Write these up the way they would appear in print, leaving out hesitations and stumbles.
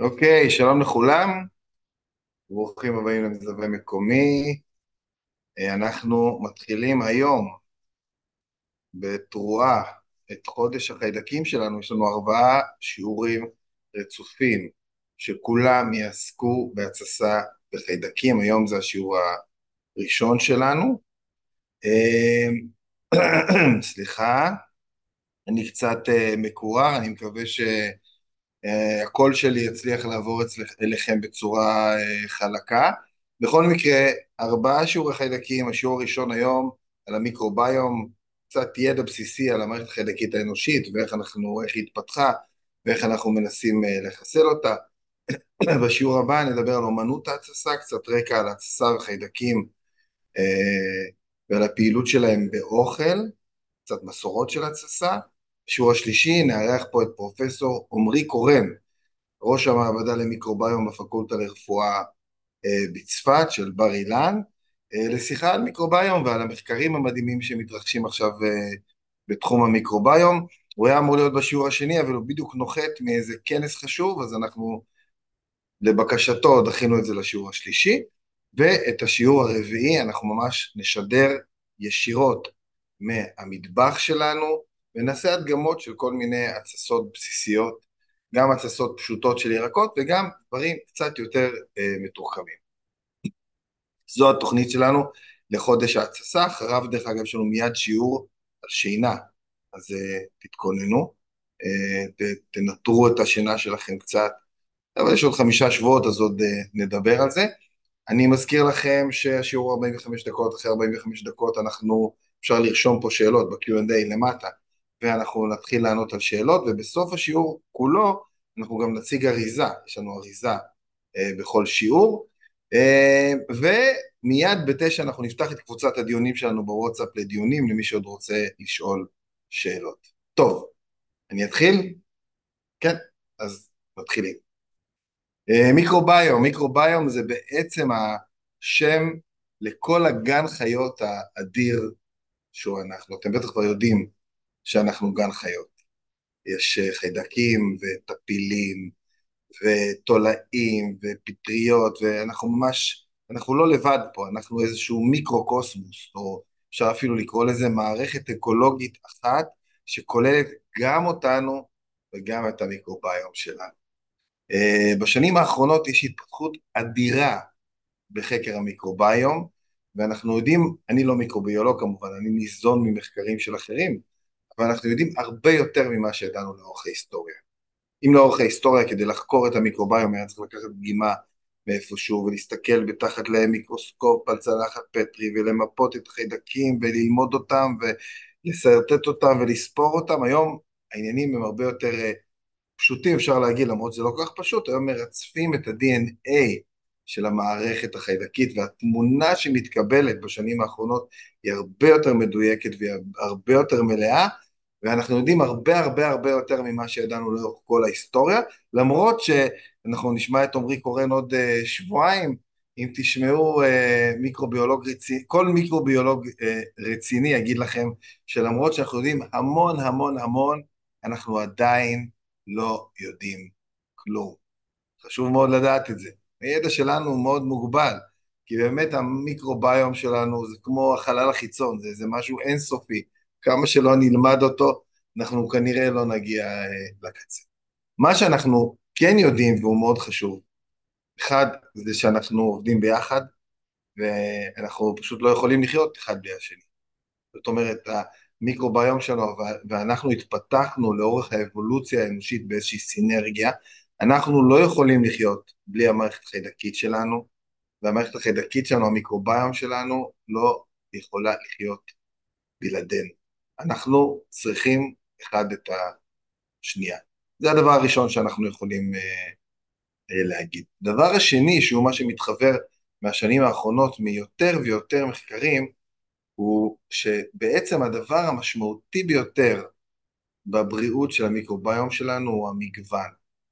אוקיי, שלום לכולם, ברוכים הבאים למזווה מקומי. אנחנו מתחילים היום בתרועה את חודש החיידקים שלנו. יש לנו 4 שיעורים רצופים שכולם יעסקו בהתססה בחיידקים. היום זה השיעור הראשון שלנו. סליחה, אני קצת מקורר, אני מקווה הקול שלי יצליח לעבור אליכם בצורה חלקה. בכל מקרה, 4 שיעורי חיידקים. השיעור הראשון היום על המיקרוביום, קצת ידע בסיסי על המערכת החיידקית האנושית איך היא התפתחה ואיך אנחנו מנסים לחסל אותה. בשיעור הבא נדבר על אומנות ההתססה, קצת רקע על התססה וחיידקים ועל הפעילות שלהם באוכל, קצת מסורות של התססה. בשיעור השלישי נארח פה את פרופסור עמרי קורן, ראש המעבדה למיקרוביום בפקולטה לרפואה בצפת של בר אילן, לשיחה על מיקרוביום ועל המחקרים המדהימים שמתרחשים עכשיו בתחום המיקרוביום. הוא היה אמור להיות בשיעור השני, אבל הוא בדיוק נוחת מאיזה כנס חשוב, אז אנחנו לבקשתו דחינו את זה לשיעור השלישי, ואת השיעור הרביעי אנחנו ממש נשדר ישירות מהמטבח שלנו, ונעשה הדגמות של כל מיני התססות בסיסיות, גם התססות פשוטות של ירקות וגם דברים קצת יותר מתוחכמים. זו התוכנית שלנו לחודש ההתססה. אחריו דרך אגב יש לנו מיד שיעור על שינה, אז תתכוננו, תנטרו את השינה שלכם קצת, אבל יש עוד 5 שבועות אז עוד נדבר על זה. אני מזכיר לכם שהשיעור 45 דקות, אחרי 45 דקות אפשר לרשום פה שאלות ב-Q&A למטה, ואנחנו נתחיל לענות על שאלות, ובסוף השיעור כולו אנחנו גם נציג אריזה, יש לנו אריזה בכל שיעור, ומיד ב9 אנחנו נפתח את קבוצת הדיונים שלנו בוואטסאפ לדיונים, למי שעוד רוצה לשאול שאלות. טוב, אני אתחיל? כן, אז מתחילים. מיקרוביום זה בעצם השם לכל הגן חיות האדיר שהוא אנחנו. אתם בטח כבר יודעים שאנחנו גן חיות. יש חיידקים וטפילים ותולעים ופטריות, אנחנו לא לבד פה, אנחנו איזשהו מיקרוקוסמוס, או אפשר אפילו לקרוא לזה מערכת אקולוגית אחת, שכוללת גם אותנו וגם את המיקרוביום שלנו. בשנים האחרונות יש התפתחות אדירה בחקר המיקרוביום, ואנחנו יודעים, אני לא מיקרוביולוג כמובן, אני ניזון ממחקרים של אחרים, אבל אנחנו יודעים הרבה יותר ממה שידענו לאורך ההיסטוריה. אם לאורך ההיסטוריה כדי לחקור את המיקרוביום היה צריך לקחת דגימה מאיפשהו ולהסתכל בתחת למיקרוסקופ על צלחת פטרי ולמפות את החיידקים וללמוד אותם ולסרטט אותם ולספור אותם, היום העניינים הם הרבה יותר פשוטים, אפשר להגיד, למרות זה לא כל כך פשוט. היום מרצפים את ה-DNA של המערכת החיידקית, והתמונה שמתקבלת בשנים האחרונות היא הרבה יותר מדויקת והרבה יותר מלאה, ואנחנו יודעים הרבה הרבה הרבה יותר ממה שידענו לאורך כל ההיסטוריה, למרות שאנחנו נשמע את עמרי קורן עוד שבועיים. אם תשמעו מיקרוביולוג רציני, כל מיקרוביולוג רציני יגיד לכם שלמרות שאנחנו יודעים המון המון המון, אנחנו עדיין לא יודעים כלום. חשוב מאוד לדעת את זה. הידע שלנו הוא מאוד מוגבל, כי באמת המיקרוביום שלנו זה כמו החלל החיצון, זה משהו אינסופי. כמה שלא נלמד אותו, אנחנו כנראה לא נגיע לקצה. מה שאנחנו כן יודעים, והוא מאוד חשוב, אחד, זה שאנחנו עובדים ביחד, ואנחנו פשוט לא יכולים לחיות אחד בלי השני. זאת אומרת, המיקרוביום שלנו, ואנחנו התפתחנו לאורך האבולוציה האנושית באיזושהי סינרגיה, אנחנו לא יכולים לחיות בלי המערכת החיידקית שלנו, והמערכת החיידקית שלנו, המיקרוביום שלנו, לא יכולה לחיות בלעדינו. אנחנו צריכים אחד את השנייה. זה הדבר הראשון שאנחנו יכולים להגיד. דבר השני, שהוא מה שמתחבר מהשנים האחרונות מיותר ויותר מחקרים, הוא שבעצם הדבר המשמעותי ביותר בבריאות של המיקרוביום שלנו הוא המגוון.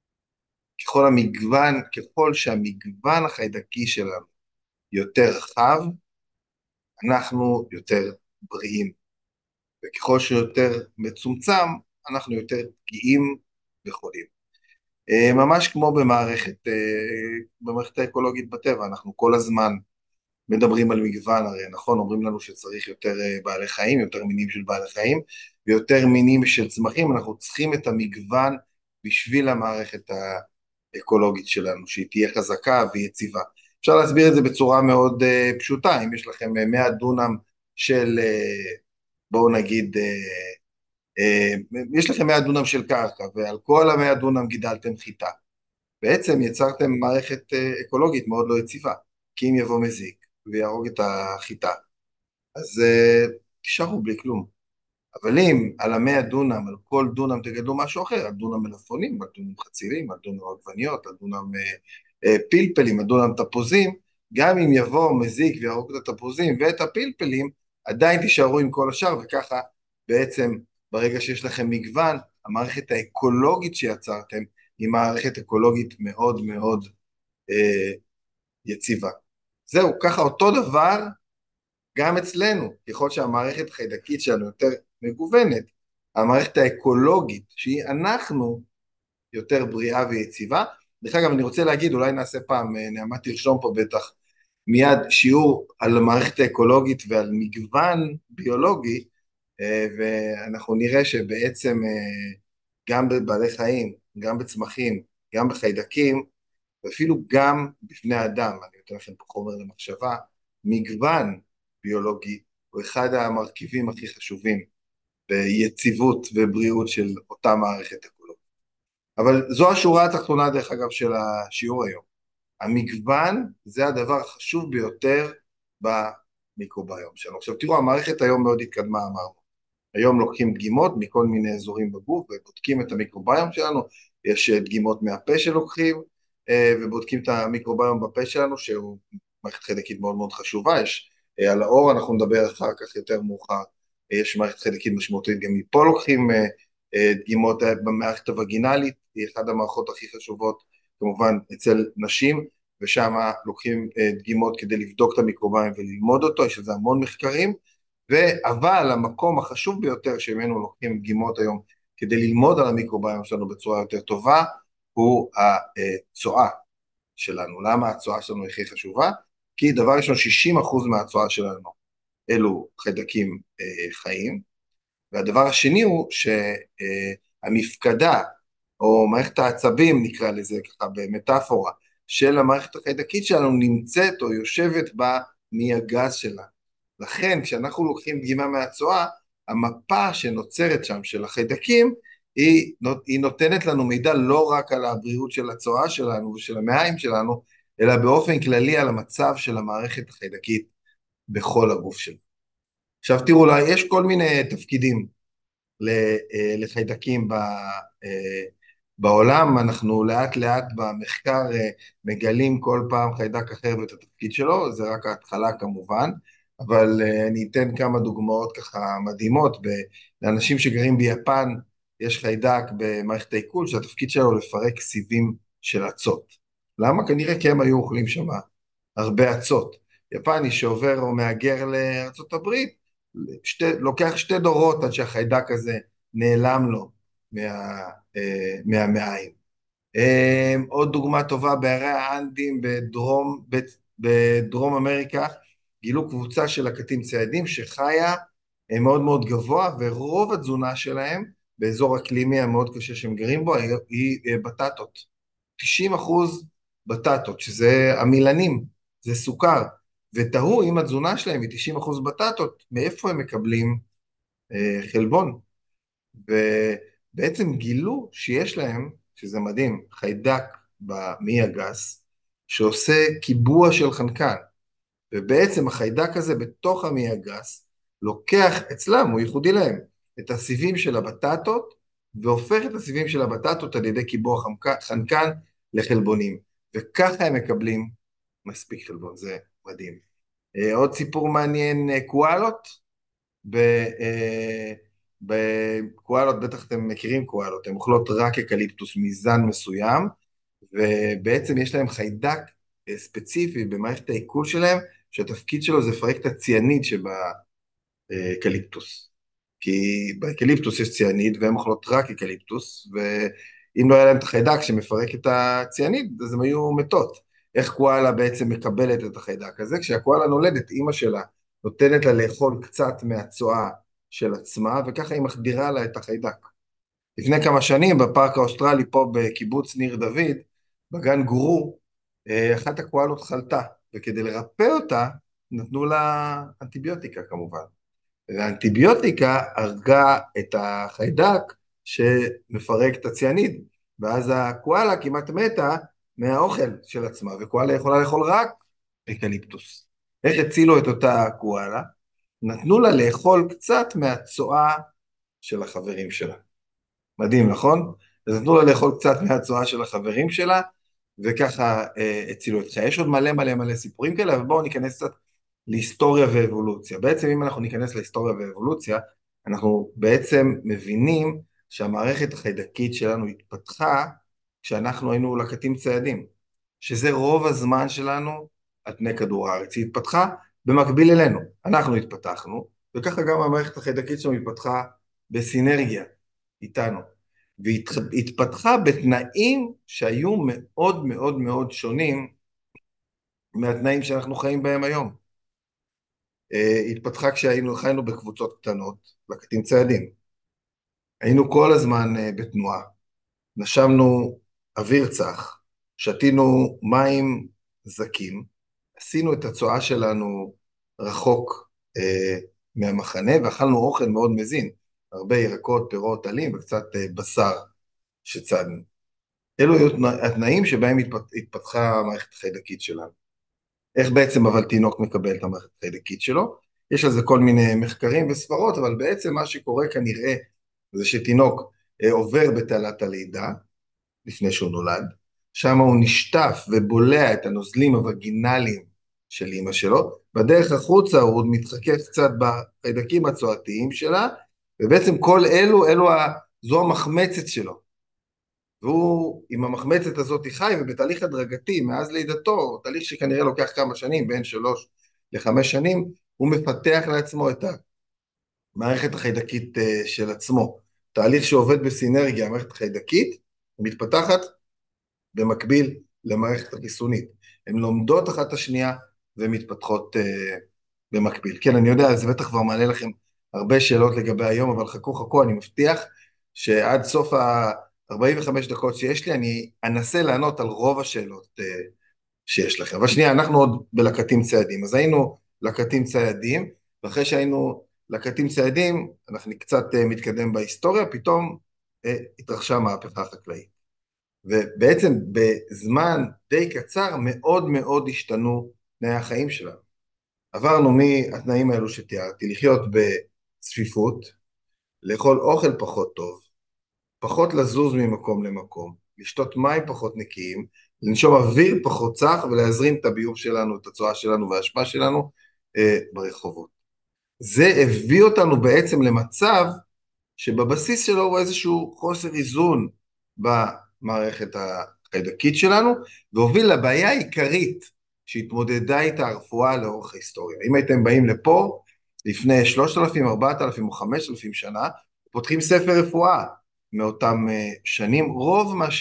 ככל שהמגוון החיידקי שלנו יותר רחב, אנחנו יותר בריאים. וככל שיותר מצומצם, אנחנו יותר פגיעים וחולים. ממש כמו במערכת האקולוגית בטבע, אנחנו כל הזמן מדברים על מגוון, הרי נכון, אומרים לנו שצריך יותר בעלי חיים, יותר מינים של בעלי חיים, ויותר מינים של צמחים, אנחנו צריכים את המגוון בשביל המערכת האקולוגית שלנו, שהיא תהיה חזקה ויציבה. אפשר להסביר את זה בצורה מאוד פשוטה, אם יש לכם 100 דונם של, בואו נגיד, יש לכם 100 דונם של קרקע, ועל כל ה-100 דונם גידלתם חיטה. בעצם יצרתם מערכת אקולוגית מאוד לא יציבה, כי אם יבוא מזיק ויהרוג את החיטה, אז תישארו בלי כלום. אבל אם על 100 דונם, על כל דונם תגדלו משהו אחר, על דונם מלפפונים, על דונם חצילים, על דונם עגבניות, על דונם פלפלים, על דונם תפוזים, גם אם יבוא מזיק ויהרוג את התפוזים ואת הפלפלים, עדיין תישארו עם כל השאר, וככה בעצם ברגע שיש לכם מגוון, המערכת האקולוגית שיצרתם היא מערכת אקולוגית מאוד מאוד אה, יציבה. זהו, ככה אותו דבר גם אצלנו, ככל שהמערכת החיידקית שלנו יותר מגוונת, המערכת האקולוגית, שהיא אנחנו, יותר בריאה ויציבה. דרך אגב, אני רוצה להגיד, אולי נעשה פעם, נעמה תרשום פה בטח, מיד שיעור על המערכת האקולוגית ועל מגוון ביולוגי, ואנחנו נראה שבעצם גם בבעלי חיים, גם בצמחים, גם בחיידקים, ואפילו גם בפני אדם, אני נותן לכם פה חומר למחשבה, מגוון ביולוגי הוא אחד המרכיבים הכי חשובים ביציבות ובריאות של אותה מערכת אקולוגית. אבל זו השורה התחתונה דרך אגב של השיעור היום. המגוון זה הדבר החשוב ביותר במיקרוביום שלנו. עכשיו תראו, המערכת היום מאוד התקדמה, אמרנו. היום לוקחים דגימות מכל מיני אזורים בגוף ובודקים את המיקרוביום שלנו, יש דגימות מהפה שלוקחים, ובודקים את המיקרוביום בפה שלנו, שהוא מערכת חיידקית מאוד מאוד חשובה, יש על האור, אנחנו נדבר אחר כך יותר מאוחר, יש מערכת חיידקית משמעותית, גם מפה לוקחים דגימות במערכת הווגינלית, היא אחת המערכות הכי חשובות, כמובן אצל נשים, ושם לוקחים דגימות כדי לבדוק את המיקרוביום וללמוד אותו, יש לזה המון מחקרים, אבל המקום החשוב ביותר שממנו לוקחים דגימות היום כדי ללמוד על המיקרוביום שלנו בצורה יותר טובה, הוא הצואה שלנו. למה הצואה שלנו הכי חשובה? כי דבר ראשון, 60% מהצואה שלנו אלו חיידקים חיים, והדבר השני הוא שהמפקדה, או מערכת העצבים נקרא לזה ככה במטאפורה, של המערכת החיידקית שלנו נמצאת או יושבת במעי הגס שלה. לכן כשאנחנו לוקחים דגימה מהצואה, המפה שנוצרת שם של החיידקים, היא נותנת לנו מידע לא רק על הבריאות של הצואה שלנו ושל המעיים שלנו, אלא באופן כללי על המצב של המערכת החיידקית בכל הגוף שלנו. עכשיו תראו, יש כל מיני תפקידים לחיידקים בעולם, אנחנו לאט לאט במחקר מגלים כל פעם חיידק אחר ואת התפקיד שלו, זה רק ההתחלה כמובן, אבל אני אתן כמה דוגמאות ככה מדהימות, לאנשים שגרים ביפן יש חיידק במערכת העיכול שהתפקיד שלו לפרק סיבים של אצות. למה? כנראה כי הם היו אוכלים שם הרבה אצות. יפני שעובר או מהגר לארצות הברית, לוקח 2 דורות עד שהחיידק הזה נעלם לו מהמעיים. עוד דוגמה טובה, בערי האנדים בדרום אמריקה, גילו קבוצה של לקטים ציידים שחיה מאוד מאוד גבוה, ורוב התזונה שלהם באזור אקלימי המאוד קשה שהם גרים בו היא בטטות. 90% בטטות, שזה המילנים, זה סוכר. ותראו אם התזונה שלהם היא 90% בטטות, מאיפה הם מקבלים חלבון. ובעצם גילו שיש להם, שזה מדהים, חיידק במעי הגס, שעושה קיבוע של חנקן. ובעצם החיידק הזה בתוך המעי הגס, לוקח אצלם, הוא ייחודי להם, את הסיבים של הבטטות, והופך את הסיבים של הבטטות על ידי קיבוע חנקן לחלבונים. וככה הם מקבלים מספיק חלבון, זה מדהים. עוד סיפור מעניין, קואלות, בקואלות, בטח אתם מכירים קואלות, הן אוכלות רק אקליפטוס מזן מסוים, ובעצם יש להם חיידק ספציפי במערכת העיכול שלהם, שהתפקיד שלו זה לפרק את הציאניד שבאקליפטוס. כי באקליפטוס יש ציאניד, והן אוכלות רק אקליפטוס, אם לא היה להם את החיידק שמפרק את הציאניד, אז הם היו מתות. איך קואלה בעצם מקבלת את החיידק הזה? כשהקואלה נולדת, אימא שלה נותנת לה לאכול קצת מהצואה של עצמה, וככה היא מחדירה לה את החיידק. לפני כמה שנים בפארק האוסטרלי פה בקיבוץ ניר דוד, בגן גורו, אחת הקואלות חלתה, וכדי לרפא אותה נתנו לה אנטיביוטיקה כמובן. והאנטיביוטיקה הרגה את החיידק שמפרק את הציאניד, ואז הקואלה כמעט מתה מהאוכל של עצמה, וקואלה יכולה לאכול רק אקליפטוס. איך הצילו את אותה קואלה? נתנו לה לאכול קצת מהצואה של החברים שלה. מדהים, נכון? אז נתנו לה לאכול קצת מהצואה של החברים שלה, וככה הצילו את חייה. יש עוד מלא מלא מלא סיפורים כאלה, אבל בואו ניכנס קצת להיסטוריה ואבולוציה. בעצם אם אנחנו ניכנס להיסטוריה ואבולוציה, אנחנו בעצם מבינים שהמערכת החיידקית שלנו התפתחה כשאנחנו היינו לקטים ציידים, שזה רוב הזמן שלנו על פני כדור הארץ. היא התפתחה במקביל אלינו, אנחנו התפתחנו, וככה גם המערכת החיידקית שלנו התפתחה בסינרגיה איתנו, והתפתחה בתנאים שהיו מאוד מאוד מאוד שונים מהתנאים שאנחנו חיים בהם היום. התפתחה חיינו בקבוצות קטנות, לקטים ציידים. היינו כל הזמן בתנועה, נשמנו אוויר צח, שתינו מים זקים, עשינו את הצואה שלנו רחוק מהמחנה, ואכלנו אוכל מאוד מזין, הרבה ירקות, פירות, עלים וקצת בשר שצדנו. אלו היו התנאים שבהם התפתחה המערכת החיידקית שלנו. איך בעצם אבל תינוק מקבל את המערכת החיידקית שלו? יש על זה כל מיני מחקרים וספרות, אבל בעצם מה שקורה כנראה זה שתינוק עובר בתעלת הלידה, לפני שהוא נולד, שם הוא נשטף ובולע את הנוזלים הווגינליים של אמא שלו, בדרך החוצה הוא מתחכך קצת בחיידקים הצואתיים שלה, ובעצם כל זו המחמצת שלו. והוא עם המחמצת הזאת חי, ובתהליך הדרגתי, מאז לידתו, תהליך שכנראה לוקח כמה שנים, בין 3 ל5 שנים, הוא מפתח לעצמו את המערכת החיידקית של עצמו. תהליך שעובד בסינרגיה, המערכת החיידקית, מתפתחת במקביל למערכת החיסונית. הן לומדות אחת השנייה ומתפתחות במקביל. כן, אני יודע, זה בטח כבר מעלה לכם הרבה שאלות לגבי היום, אבל חכו, אני מבטיח שעד סוף 45 דקות שיש לי, אני אנסה לענות על רוב השאלות שיש לכם. אבל שנייה, אנחנו עוד בלקטים ציידים. אז היינו לקטים ציידים, ואחרי שהיינו לקטים ציידים, אנחנו קצת מתקדם בהיסטוריה, פתאום התרחשה מהפכה החקלאית. ובעצם בזמן די קצר מאוד מאוד השתנו תנאי החיים שלנו. עברנו מהתנאים האלו שתיארתי, לחיות בצפיפות, לאכול אוכל פחות טוב, פחות לזוז ממקום למקום, לשתות מים פחות נקיים, לנשום אוויר פחות צח ולהזרים את הביוב שלנו, את הצואה שלנו וההשפעה שלנו ברחובות. זה הביא אותנו בעצם למצב שבבסיס שלו הוא איזשהו חוסר איזון במערכת החיידקית שלנו, והוביל לבעיה העיקרית שהתמודדה איתה הרפואה לאורך ההיסטוריה. אם הייתם באים לפה לפני 3,000, 4,000 או 5,000 שנה, פותחים ספר רפואה מאותם שנים, רוב מה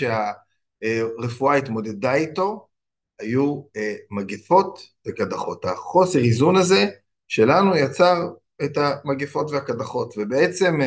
שהרפואה התמודדה איתו היו מגפות וקדחות. החוסר איזון הזה שלנו יצר את המגפות והקדחות, ובעצם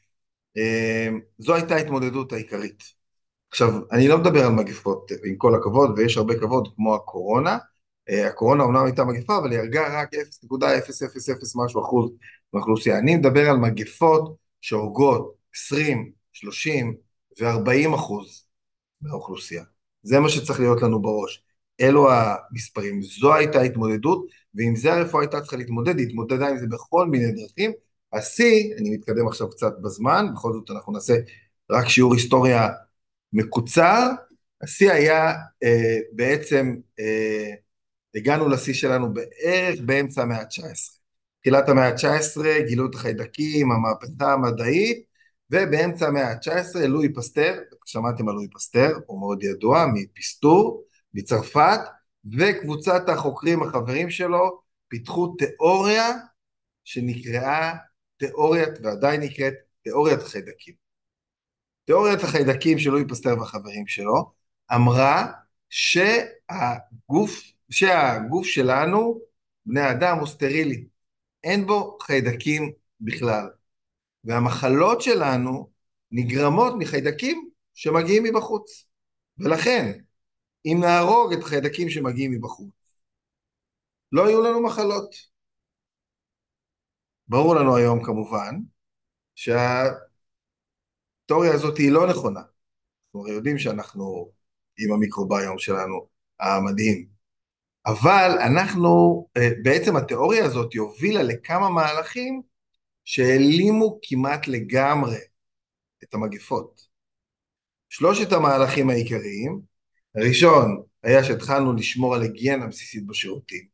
זו הייתה ההתמודדות העיקרית. עכשיו, אני לא מדבר על מגפות, עם כל הכבוד, ויש הרבה כבוד, כמו הקורונה. הקורונה אומנם הייתה מגפה, אבל היא הרגה רק 0.000 משהו אחוז מהאוכלוסייה. אני מדבר על מגפות שהורגות 20, 30 ו-40 אחוז מהאוכלוסייה. זה מה שצריך להיות לנו בראש. אלו המספרים. זו הייתה התמודדות, ועם זה הרפואה הייתה צריכה להתמודד, היא התמודדה עם זה בכל מיני דרכים. השיא, אני מתקדם עכשיו קצת בזמן, בכל זאת אנחנו נעשה רק שיעור היסטוריה מקוצר, השיא היה בעצם, הגענו לשיא שלנו בערך באמצע המאה ה-19. תחילת המאה ה-19 גילו את החיידקים, המהפכה המדעית, ובאמצע המאה ה-19 לואי פסטר, שמעתם על לואי פסטר, הוא מאוד ידוע, מפסטור, מצרפת, וקבוצת החוקרים החברים שלו פיתחו תיאוריה שנקראה תיאוריית, ועדיין נקראת תיאוריית החיידקים. תיאוריית החיידקים של לואי פסטר והחברים שלו, אמרה שהגוף שלנו, בני האדם, הוא סטרילי, אין בו חיידקים בכלל, והמחלות שלנו נגרמות מחיידקים שמגיעים מבחוץ. ולכן, אם נהרוג את החיידקים שמגיעים מבחוץ, לא יהיו לנו מחלות. ברור לנו היום כמובן שהתיאוריה הזאת היא לא נכונה. אנחנו הרי יודעים שאנחנו עם המיקרוביום שלנו המדהים. אבל אנחנו, בעצם התיאוריה הזאת הובילה לכמה מהלכים שהעלימו כמעט לגמרי את המגפות. שלושת המהלכים העיקריים, הראשון היה שהתחלנו לשמור על היגיינה בסיסית בשירותים.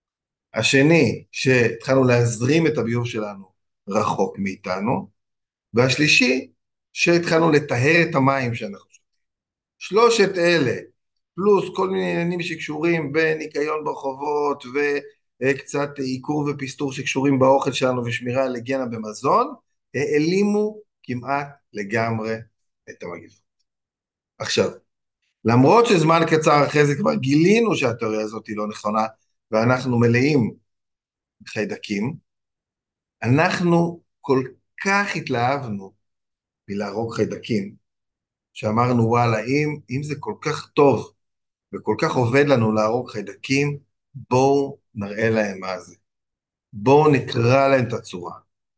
השני, שהתחלנו להזרים את הביוב שלנו רחוק מאיתנו. והשלישי, שהתחלנו לטהר את המים שאנחנו שותים. שלושת אלה, פלוס כל מיני עניינים שקשורים בניקיון ברחובות וקצת עיקור ופסטור שקשורים באוכל שלנו ושמירה על היגיינה במזון, העלימו כמעט לגמרי את המגפה. עכשיו, למרות שזמן קצר אחרי זה כבר גילינו שהתיאוריה הזאת היא לא נכונה, ואנחנו מלאים חיידקים, אנחנו כל כך התלהבנו מלהרוג חיידקים, שאמרנו וואלה, אם זה כל כך טוב וכל כך עובד לנו להרוג חיידקים, בואו נראה להם מה זה. בואו נקרא להם את הצורה.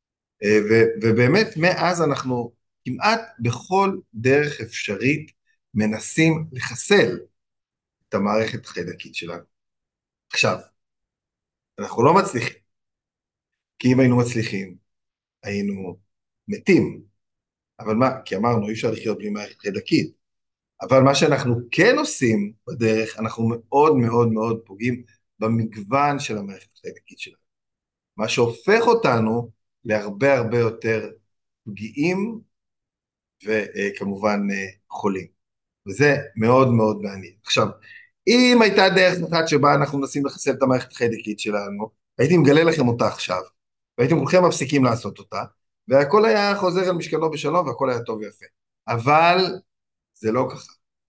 ובאמת מאז אנחנו כמעט בכל דרך אפשרית מנסים לחסל את המערכת החיידקית שלנו. עכשיו, אנחנו לא מצליחים, כי אם היינו מצליחים, היינו מתים. אבל מה? כי אמרנו, אי אפשר לחיות בלי מערכת חיידקית. אבל מה שאנחנו כן עושים בדרך, אנחנו מאוד מאוד מאוד פוגעים במגוון של המערכת החיידקית שלנו. מה שהופך אותנו להרבה הרבה יותר פגיעים וכמובן חולים. וזה מאוד מאוד מעניין. עכשיו, אם הייתה דרך אחת שבה אנחנו מנסים לחסל את המערכת החיידקית שלנו, הייתי מגלה לכם אותה עכשיו, והייתם כולכם מפסיקים לעשות אותה, והכל היה חוזר על משכנו בשלום, והכל היה טוב ויפה. אבל זה לא ככה.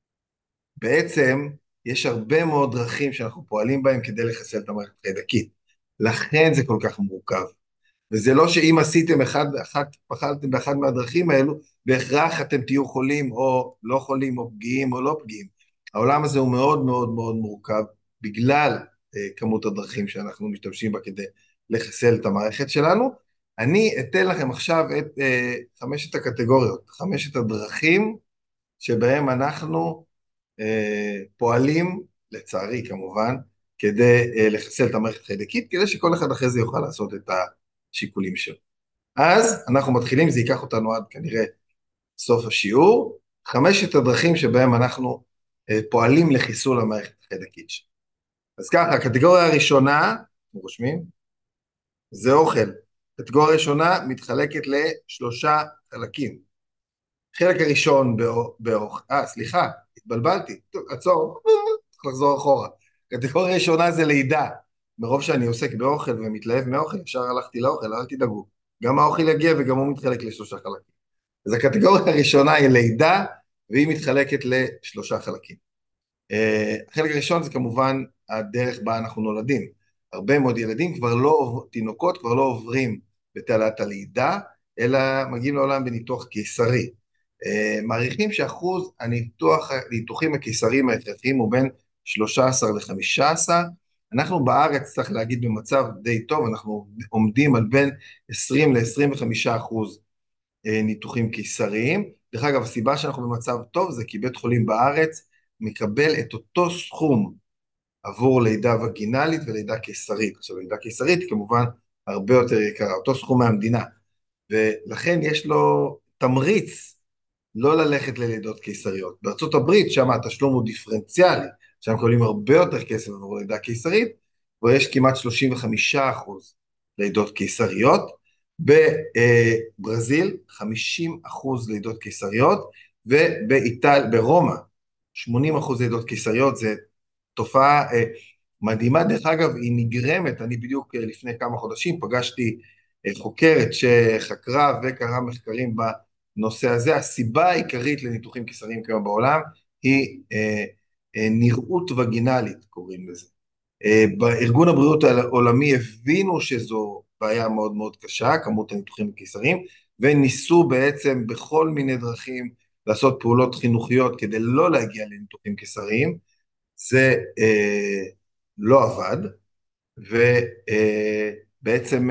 בעצם יש הרבה מאוד דרכים שאנחנו פועלים בהם כדי לחסל את המערכת החיידקית. לכן זה כל כך מורכב. וזה לא שאם עשיתם פחדתם באחד מהדרכים האלו, בהכרח אתם תהיו חולים או לא חולים או פגיעים או לא פגיעים. העולם הזה הוא מאוד מאוד מאוד מורכב, בגלל כמות הדרכים שאנחנו משתמשים בה כדי לחסל את המערכת שלנו. אני אתן לכם עכשיו את חמשת הקטגוריות, חמשת הדרכים שבהם אנחנו פועלים, לצערי כמובן, כדי לחסל את המערכת החיידקית, כדי שכל אחד אחרי זה יוכל לעשות את השיקולים שלו. אז אנחנו מתחילים, זה ייקח אותנו עד כנראה סוף השיעור, חמשת הדרכים שבהם אנחנו פועלים לחיסול המערכת החיידקית שלנו. אז ככה, הקטגוריה הראשונה, אתם רושמים? זה אוכל. הקטגוריה הראשונה מתחלקת לשלושה חלקים. חלק הראשון באוכל, סליחה, התבלבלתי, טוב, עצור, צריך לחזור אחורה. קטגוריה ראשונה זה לידה, מרוב שאני עוסק באוכל ומתלהב מאוכל, אפשר הלכתי לאוכל, אל תדאגו, גם האוכל יגיע וגם הוא מתחלק לשלושה חלקים. אז הקטגוריה הראשונה היא לידה, והיא מתחלקת לשלושה חלקים. החלק הראשון זה כמובן הדרך בה אנחנו נולדים. הרבה מאוד ילדים תינוקות כבר לא עוברים בתעלת הלידה, אלא מגיעים לעולם בניתוח קיסרי. מעריכים שאחוז הניתוחים הקיסריים ההכרחיים הוא בין 13 ל-15, אנחנו בארץ צריך להגיד במצב די טוב, אנחנו עומדים על בין 20 ל-25% ניתוחים קיסריים. דרך אגב, הסיבה שאנחנו במצב טוב זה כי בית חולים בארץ מקבל את אותו סכום עבור לידה וגינלית ולידה קיסרית. עכשיו, לידה קיסרית היא כמובן הרבה יותר יקרה, אותו סכום מהמדינה, ולכן יש לו תמריץ לא ללכת ללידות קיסריות. בארצות הברית, שם התשלום הוא דיפרנציאלי, שם מקבלים הרבה יותר כסף עבור לידה קיסרית, ויש כמעט 35% לידות קיסריות. בברזיל, 50% לידות קיסריות, ברומא, 80% לידות קיסריות. זה תופעה מדהימה. דרך אגב, היא נגרמת, אני בדיוק לפני כמה חודשים פגשתי חוקרת שחקרה וקראה מחקרים הנושא הזה. הסיבה העיקרית לניתוחים קיסריים כיום בעולם היא נראות וגינלית, קוראים לזה. בארגון הבריאות העולמי הבינו שזו בעיה מאוד מאוד קשה, כמות הניתוחים הקיסריים, וניסו בעצם בכל מיני דרכים לעשות פעולות חינוכיות כדי לא להגיע לניתוחים קיסריים. זה לא עבד, ובעצם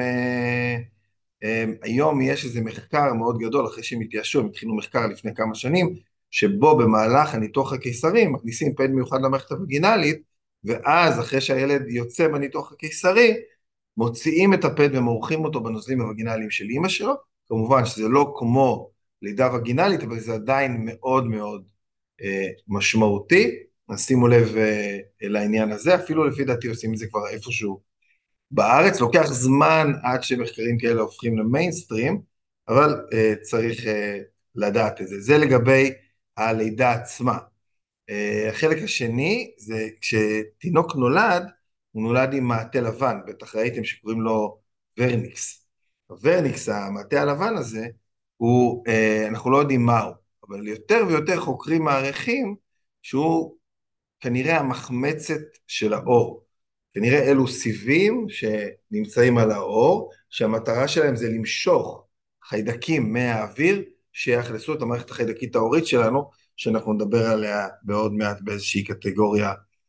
היום יש איזה מחקר מאוד גדול, אחרי שהם התייאשו, הם התחילו מחקר לפני כמה שנים, שבו במהלך הניתוח הקיסרי מכניסים פד מיוחד למערכת הווגינלית, ואז אחרי שהילד יוצא בניתוח הקיסרי, מוציאים את הפד ומורחים אותו בנוזלים הווגינליים של אמא שלו. כמובן שזה לא כמו לידה וגינלית, אבל זה עדיין מאוד מאוד משמעותי. אז שימו לב לעניין הזה, אפילו לפי דעתי עושים את זה כבר איפשהו בארץ. לוקח זמן עד שמחקרים כאלה הופכים למיינסטרים, אבל צריך לדעת את זה. זה לגבי הלידה עצמה. החלק השני זה כשתינוק נולד, הוא נולד עם מעטה לבן, בטח ראיתם שקוראים לו ורניקס. הוורניקס, המעטה הלבן הזה, אנחנו לא יודעים מהו, אבל יותר ויותר חוקרים מערכים שהוא כנראה המחמצת של האור. כנראה אלו סיבים שנמצאים על האור, שהמטרה שלהם זה למשוך חיידקים מהאוויר, שיאכלסו את המערכת החיידקית ההורית שלנו, שאנחנו נדבר עליה בעוד מעט באיזושהי קטגוריה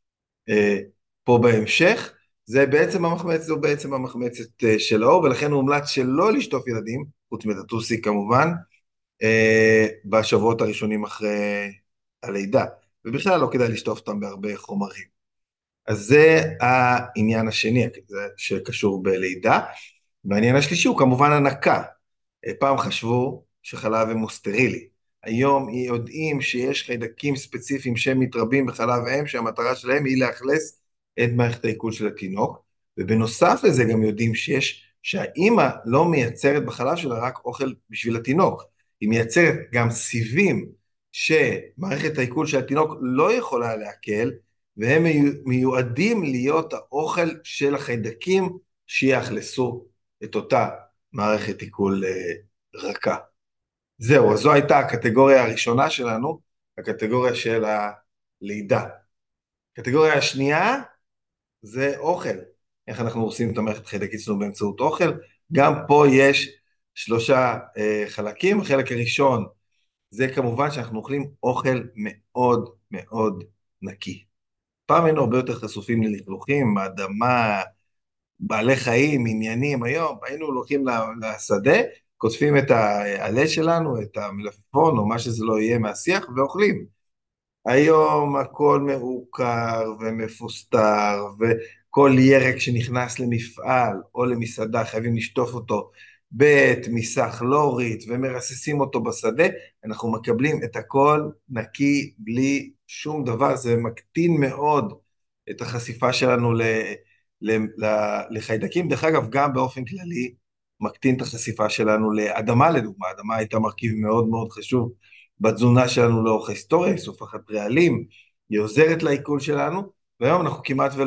פה בהמשך. זה בעצם המחמצת, זו בעצם המחמצת של האור, ולכן הוא מומלץ שלא לשטוף ילדים, חוץ מטוטוסי כמובן, בשבועות הראשונים אחרי הלידה, ובכלל לא כדאי לשטוף אותם בהרבה חומרים. אז זה העניין השני שקשור בלידה, והעניין השלישי הוא כמובן הנקה. פעם חשבו שחלב אם הוא סטרילי, היום יודעים שיש חיידקים ספציפיים שמתרבים בחלב אם, שהמטרה שלהם היא לאכלס את מערכת העיכול של התינוק, ובנוסף לזה גם יודעים שהאימא לא מייצרת בחלב שלה רק אוכל בשביל התינוק, היא מייצרת גם סיבים שמערכת העיכול של התינוק לא יכולה לעכל, והם מיועדים להיות האוכל של החיידקים שיאכלסו את אותה מערכת עיכול רכה. זהו, אז זו הייתה הקטגוריה הראשונה שלנו, הקטגוריה של הלידה. הקטגוריה השנייה זה אוכל. איך אנחנו עושים את המערכת החיידקית שלנו באמצעות אוכל? גם פה יש שלושה חלקים. החלק הראשון זה כמובן שאנחנו אוכלים אוכל מאוד מאוד נקי. פעם היינו הרבה יותר חשופים ללכלוכים, אדמה, בעלי חיים, עניינים. היום היינו הולכים לשדה, כותבים את העלה שלנו, את המלפפון או מה שזה לא יהיה מהשיח, ואוכלים. היום הכל מעוקר ומפוסטר, וכל ירק שנכנס למפעל או למסעדה חייבים לשטוף אותו בתמיסה כלורית ומרססים אותו בשדה. אנחנו מקבלים את הכל נקי בלי שום דבר. זה מקטין מאוד את החשיפה שלנו לחיידקים. דרך אגב, גם באופן כללי מקטין את החשיפה שלנו לאדמה לדוגמה. אדמה הייתה מרכיב מאוד מאוד חשוב בתזונה שלנו לאורך ההיסטוריה, היא סופחת רעלים, היא עוזרת לעיכול שלנו, והיום אנחנו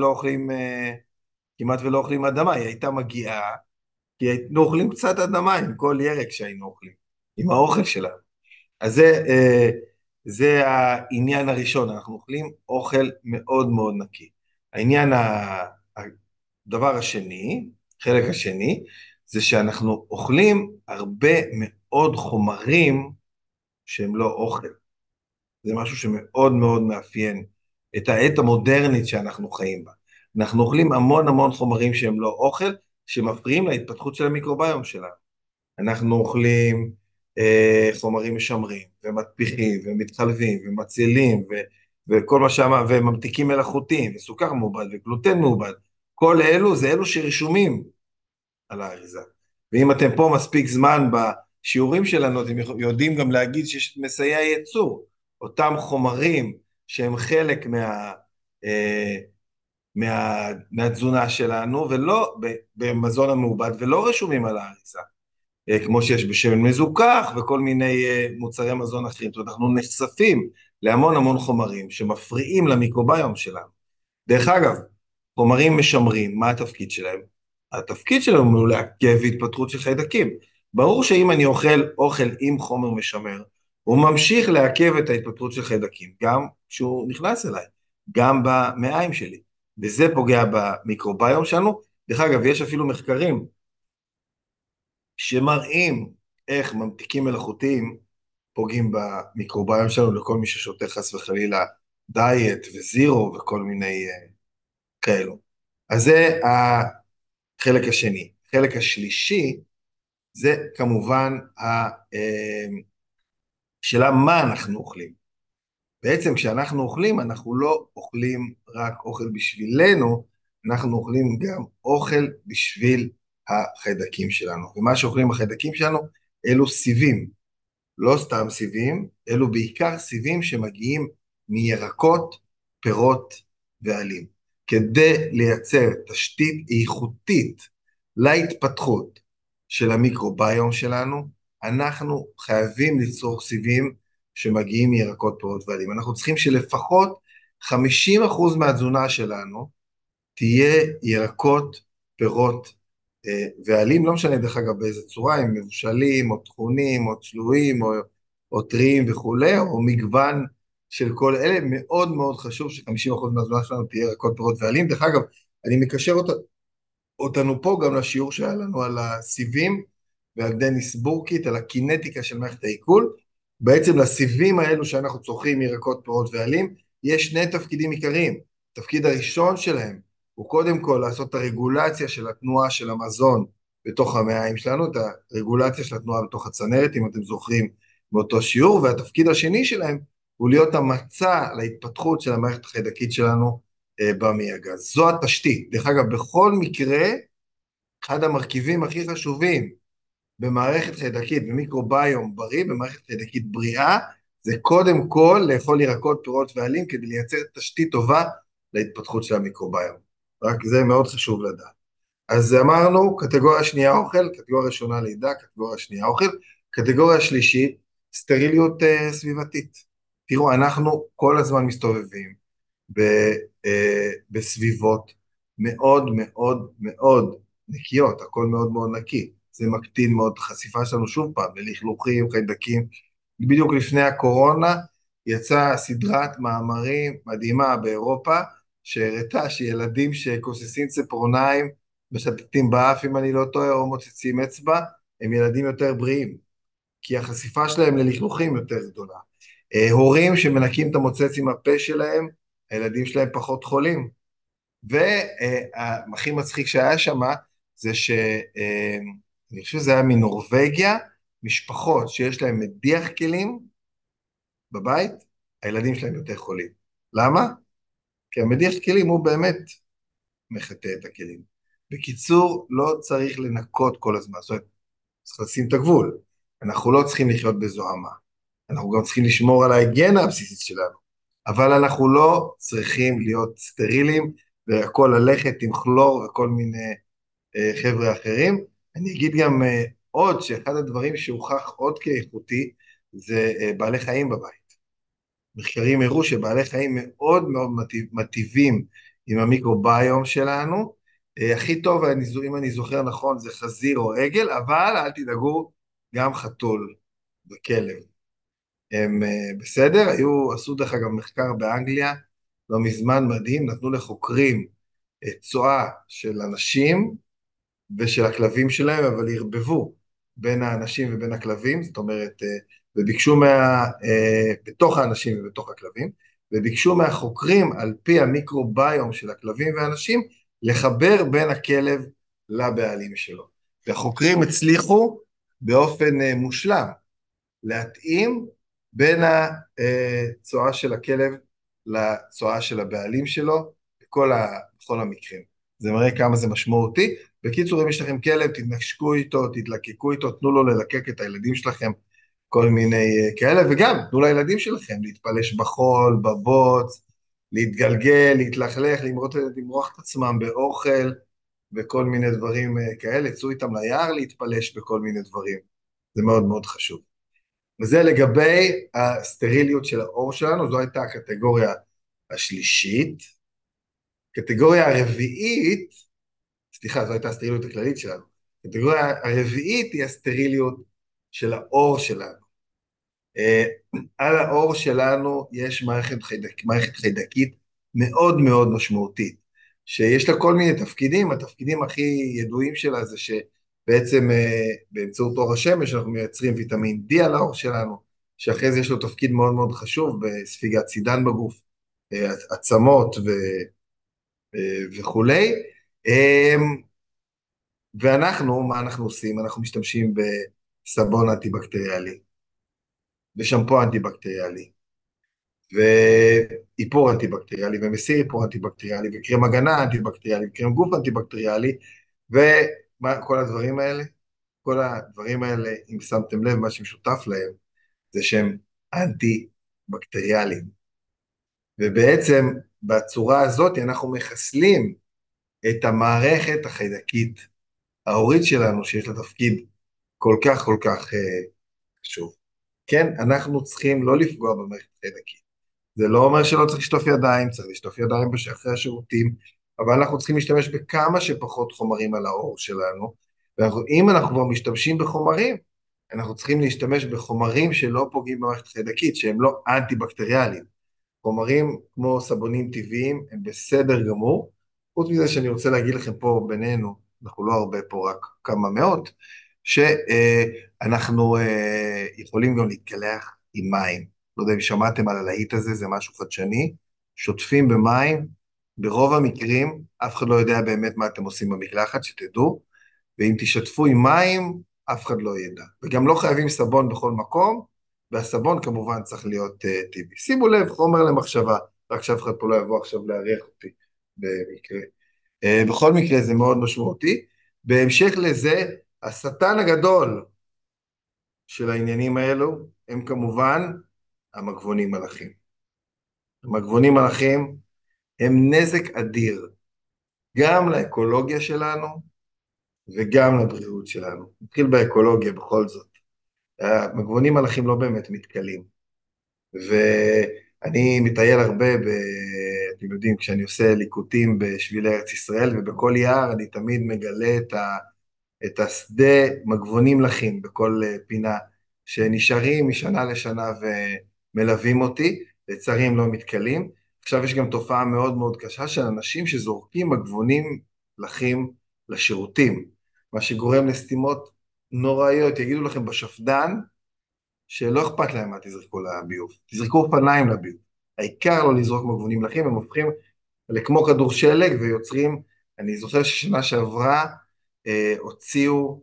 כמעט ולא אוכלים אדמה. היא הייתה מגיעה, כי היינו אוכלים קצת אדמה עם כל ירק שהיינו אוכלים, עם האוכל שלנו. אז זה העניין הראשון, אנחנו אוכלים אוכל מאוד מאוד נקי. הדבר השני, חלק השני, זה שאנחנו אוכלים הרבה מאוד חומרים שהם לא אוכל. זה משהו שמאוד מאוד מאפיין את העת המודרנית שאנחנו חיים בה. אנחנו אוכלים המון המון חומרים שהם לא אוכל, שמפריעים להתפתחות של המיקרוביום שלנו. אנחנו אוכלים חומרים משמרים, ומטפיחים, ומתחלבים, ומצילים, וכל מה שמה, וממתיקים מלאכותיים, וסוכר מעובד, וגלוטן מעובד. כל אלו זה אלו שרשומים על האריזה. ואם אתם פה מספיק זמן בשיעורים שלנו, אתם יודעים גם להגיד שיש מסייע ייצור, אותם חומרים שהם חלק מהתזונה שלנו, ולא במזון המעובד, ולא רשומים על האריזה, כמו שיש בשמן מזוכח, וכל מיני מוצרי מזון אחרים. זאת אומרת, אנחנו נחשפים להמון המון חומרים, שמפריעים למיקרוביום שלנו. דרך אגב, חומרים משמרים, מה התפקיד שלהם? התפקיד שלהם הוא לעכב התפתחות של חיידקים. ברור שאם אני אוכל אוכל עם חומר משמר, הוא ממשיך לעכב את ההתפתחות של חיידקים, גם כשהוא נכנס אליי, גם במעיים שלי, וזה פוגע במיקרוביום שלנו. דרך אגב, יש אפילו מחקרים שמראים איך ממתיקים מלאכותיים פוגעים במיקרוביום שלנו, לכל מי ששותה חס וחלילה דיאט וזירו וכל מיני כאלו. אז זה החלק השני. החלק השלישי זה כמובן השאלה מה אנחנו אוכלים. בעצם כשאנחנו אוכלים, אנחנו לא אוכלים רק אוכל בשבילנו, אנחנו אוכלים גם אוכל בשביל החיידקים שלנו. ומה שאוכלים החיידקים שלנו אלו סיבים, לא סתם סיבים, אלו בעיקר סיבים שמגיעים מירקות, פירות ועלים. כדי לייצר תשתית איכותית להתפתחות של המיקרוביום שלנו, אנחנו חייבים לצרוך סיבים שמגיעים מירקות, פירות ועלים. אנחנו צריכים שלפחות 50% מהתזונה שלנו תהיה ירקות, פירות ועלים, לא משנה דרך אגב באיזה צורה, הם מבושלים או טחונים או צלויים או טריים וכולי, או מגוון של כל אלה. מאוד מאוד חשוב ש50% מהתזונה שלנו תהיה ירקות, פירות ועלים. דרך אגב, אני מקשר אותנו פה גם לשיעור שהיה לנו על הסיבים ועל דניס בורקיט, על הקינטיקה של מערכת העיכול. בעצם לסיבים האלו שאנחנו צורכים ירקות, פירות ועלים, יש שני תפקידים עיקריים. התפקיד הראשון שלהם הוא קודם כל לעשות את הרגולציה של התנועה של המזון בתוך המעיים שלנו, את הרגולציה של התנועה בתוך הצנרת, אם אתם זוכרים באותו שיעור, והתפקיד השני שלהם הוא להיות המצע להתפתחות של המערכת החיידקית שלנו במעי הגס. זו התשתית. דרך אגב, בכל מקרה, אחד המרכיבים הכי חשובים במערכת חיידקית, במיקרוביום בריא, במערכת חיידקית בריאה, זה קודם כל לאכול ירקות, פירות ועלים, כדי לייצר תשתית טובה להתפתחות של המיקרוביום. רק זה מאוד חשוב לדעת. אז אמרנו, קטגוריה שנייה אוכל, קטגוריה ראשונה לידה, קטגוריה שנייה אוכל, קטגוריה שלישית, סטריליות סביבתית. תראו, אנחנו כל הזמן מסתובבים בסביבות מאוד מאוד מאוד נקיות, הכל מאוד מאוד נקי. זה מקטין מאוד חשיפה שלנו שוב פעם, ללכלוכים, חיידקים. בדיוק לפני הקורונה יצאה סדרת מאמרים מדהימה באירופה, שהראתה שילדים שכוססים ציפורניים, משתתים באף אם אני לא טועה, או מוצצים אצבע, הם ילדים יותר בריאים, כי החשיפה שלהם ללכלוכים יותר גדולה. הורים שמנקים את המוצץ עם הפה שלהם, הילדים שלהם פחות חולים. והכי מצחיק שהיה שם, זה אני חושב שזה היה מנורווגיה, משפחות שיש להם מדיח כלים בבית, הילדים שלהם יותר חולים. למה? כי המדיח כלים הוא באמת מחטא את הכלים. בקיצור, לא צריך לנקות כל הזמן, זאת אומרת, צריך לשים את הגבול. אנחנו לא צריכים לחיות בזוהמה. אנחנו גם צריכים לשמור על ההיגיינה הבסיסית שלנו, אבל אנחנו לא צריכים להיות סטרילים, והכל ללכת עם כלור וכל מיני חבר'ה אחרים. אני אגיד גם עוד שאחד הדברים שהוכח עוד כאיכותי, זה בעלי חיים בבית. מחקרים הראו שבעלי חיים מאוד מאוד מטיבים עם המיקרוביום שלנו. הכי טוב, אם אני זוכר נכון, זה חזיר או עגל, אבל אל תדאגו, גם חתול וכלב. הם בסדר, עשו דרך אגב מחקר באנגליה, לא מזמן מדהים, נתנו לחוקרים צואה של אנשים ושל הכלבים שלהם, אבל הרבבו בין האנשים ובין הכלבים, זאת אומרת, וביקשו בתוך האנשים ובתוך הכלבים, וביקשו מהחוקרים על פי המיקרוביום של הכלבים והאנשים, לחבר בין הכלב לבעלים שלו. והחוקרים הצליחו באופן מושלם להתאים בין הצואה של הכלב לצואה של הבעלים שלו, בכל המקרים. זה מראה כמה זה משמעותי. בקיצור, אם יש לכם כלב, תתנשקו איתו, תתלקקו איתו, תנו לו ללקק את הילדים שלכם, כל מיני כאלה, וגם תנו לילדים שלכם להתפלש בחול, בבוץ, להתגלגל, להתלכלך, למרוח את עצמם באוכל, וכל מיני דברים כאלה, צאו איתם ליער להתפלש בכל מיני דברים. זה מאוד מאוד חשוב. וזה לגבי הסטריליות של האור שלנו, זו הייתה הקטגוריה השלישית. קטגוריה הרביעית, סליחה, זו הייתה הסטריליות הכללית שלנו. הקטגוריה הרביעית היא הסטריליות של העור שלנו. אה, על העור שלנו יש מערכת חיידקית מאוד מאוד משמעותית, שיש לה כל מיני תפקידים. התפקידים הכי ידועים שלה זה שבעצם באמצעות אור השמש אנחנו מייצרים ויטמין D על העור שלנו, שאחרי זה יש לו תפקיד מאוד מאוד חשוב בספיגת סידן בגוף, עצמות וכולי. ואנחנו, מה אנחנו עושים? אנחנו משתמשים בסבון אנטי-בקטריאלי, בשמפו אנטי-בקטריאלי, ואיפור אנטי-בקטריאלי, ומסיר איפור אנטי-בקטריאלי, וקרם הגנה אנטי-בקטריאלי, וקרם גוף אנטי-בקטריאלי, וכל הדברים האלה, כל הדברים האלה, אם שמתם לב, מה שמשותף להם, זה שהם אנטי-בקטריאליים. ובעצם, בצורה הזאת, אנחנו מחסלים את המערכת החיידקית ההורית שלנו, שיש לה תפקיד כל כך כל כך חשוב. כן, אנחנו צריכים לא לפגוע במערכת החיידקית. זה לא אומר שלא צריך לשטוף ידיים, צריך לשטוף ידיים אחרי השירותים, אבל אנחנו צריכים להשתמש בכמה שפחות חומרים על העור שלנו, ואם אנחנו כבר משתמשים בחומרים, אנחנו צריכים להשתמש בחומרים שלא פוגעים במערכת החיידקית, שהם לא אנטי-בקטריאליים. חומרים כמו סבונים טבעיים הם בסדר גמור, חוץ מזה שאני רוצה להגיד לכם פה בינינו, אנחנו לא הרבה פה, רק כמה מאות, שאנחנו יכולים גם להתקלח עם מים. לא יודע אם שמעתם על הלהיט הזה, זה משהו חדשני, שוטפים במים, ברוב המקרים, אף אחד לא יודע באמת מה אתם עושים במקלחת, שתדעו, ואם תשתפו עם מים, אף אחד לא ידע. וגם לא חייבים סבון בכל מקום, והסבון כמובן צריך להיות טבעי. שימו לב, חומר למחשבה, רק שאף אחד פה לא יבוא עכשיו להריח אותי במקרה. בכל מקרה זה מאוד משמעותי. בהמשך לזה, השטן הגדול של העניינים האלו, הם כמובן המגבונים מלאכים. המגבונים מלאכים הם נזק אדיר, גם לאקולוגיה שלנו וגם לבריאות שלנו. נתחיל באקולוגיה בכל זאת. המגבונים מלאכים לא באמת מתכלים, ואני מטייל הרבה, אתם יודעים, כשאני עושה ליקוטים בשבילי ארץ ישראל, ובכל יער אני תמיד מגלה את השדה מגבונים מלאכים בכל פינה, שנשארים משנה לשנה ומלווים אותי, לצערי הם לא מתכלים. עכשיו יש גם תופעה מאוד מאוד קשה של אנשים שזורקים מגבונים מלאכים לשירותים, מה שגורם לסתימות נוראיות. יגידו לכם בשפדן, שלא אכפת להם מה תזרקו לביוב, תזרקו אופניים לביוב, העיקר לא לזרוק מגבונים מלאכים, הם הופכים לכמו כדור שלג ויוצרים. אני זוכר ששנה שעברה הוציאו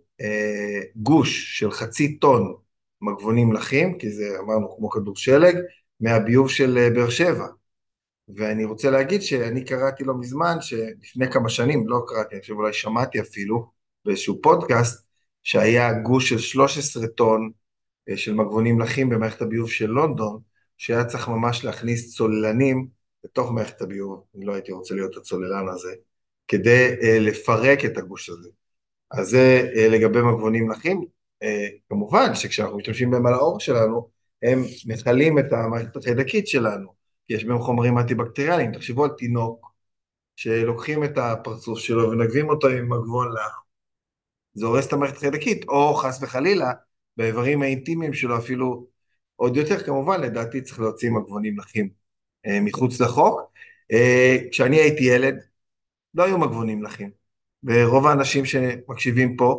גוש של 0.5 טון מגבונים מלאכים, כי זה אמרנו כמו כדור שלג, מהביוב של באר שבע. ואני רוצה להגיד שאני קראתי לא מזמן, שלפני כמה שנים, לא קראתי, אני חושב אולי שמעתי אפילו באיזשהו פודקאסט, שהיה גוש של 13 טון של מגבונים מלאכים במערכת הביוב של לונדון, שהיה צריך ממש להכניס צוללנים לתוך מערכת הביוב, אני לא הייתי רוצה להיות הצוללן הזה, כדי לפרק את הגוש הזה. אז זה לגבי מגבונים מלאכים. כמובן שכשאנחנו משתמשים בהם על העור שלנו, הם מכלים את המערכת החיידקית שלנו, כי יש בהם חומרים אנטי-בקטריאליים. תחשבו על תינוק שלוקחים את הפרצוף שלו ונגבים אותו עם מגבון לח, זה הורס את המערכת החיידקית, או חס וחלילה, באיברים האינטימיים שלו אפילו עוד יותר. כמובן, לדעתי צריך להוציא מגבונים מלאכים מחוץ לחוק. כשאני הייתי ילד, לא היו מגבונים מלאכים, ורוב האנשים שמקשיבים פה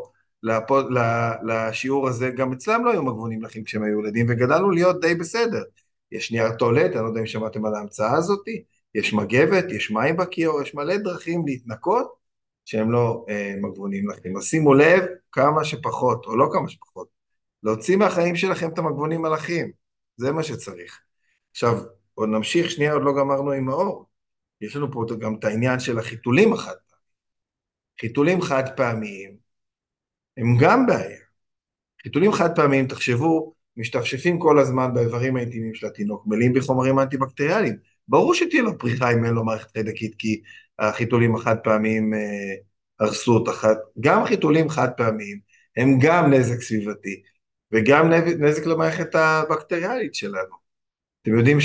לשיעור הזה, גם אצלם לא היו מגבונים מלאכים כשהם היו ילדים, וגדלנו להיות די בסדר. יש נייר טואלט, אני לא יודע אם שמעתם על ההמצאה הזאת, יש מגבת, יש מים בכיור, יש מלא דרכים להתנקות, שהם לא מגבונים מלאכים. אז שימו לב כמה שפחות, או לא כמה שפחות, להוציא מהחיים שלכם את המגבונים מלאכים, זה מה שצריך. עכשיו, עוד נמשיך שנייה, עוד לא גמרנו עם האור. יש לנו פה גם את העניין של החיתולים החד פעמיים. חיתולים חד פעמיים הם גם בעיה. חיתולים חד פעמיים, תחשבו, משתפשפים כל הזמן באיברים האינטימיים של התינוק, מלאים בחומרים אנטי-בקטריאליים. ברור שתהיה לו פריחה אם אין לו מערכת חיידקית, כי החיתולים החד פעמיים הרסו אותה. גם חיתולים חד פעמיים הם גם נזק סביבתי, וגם נזק למערכת הבקטריאלית שלנו. אתם יודעים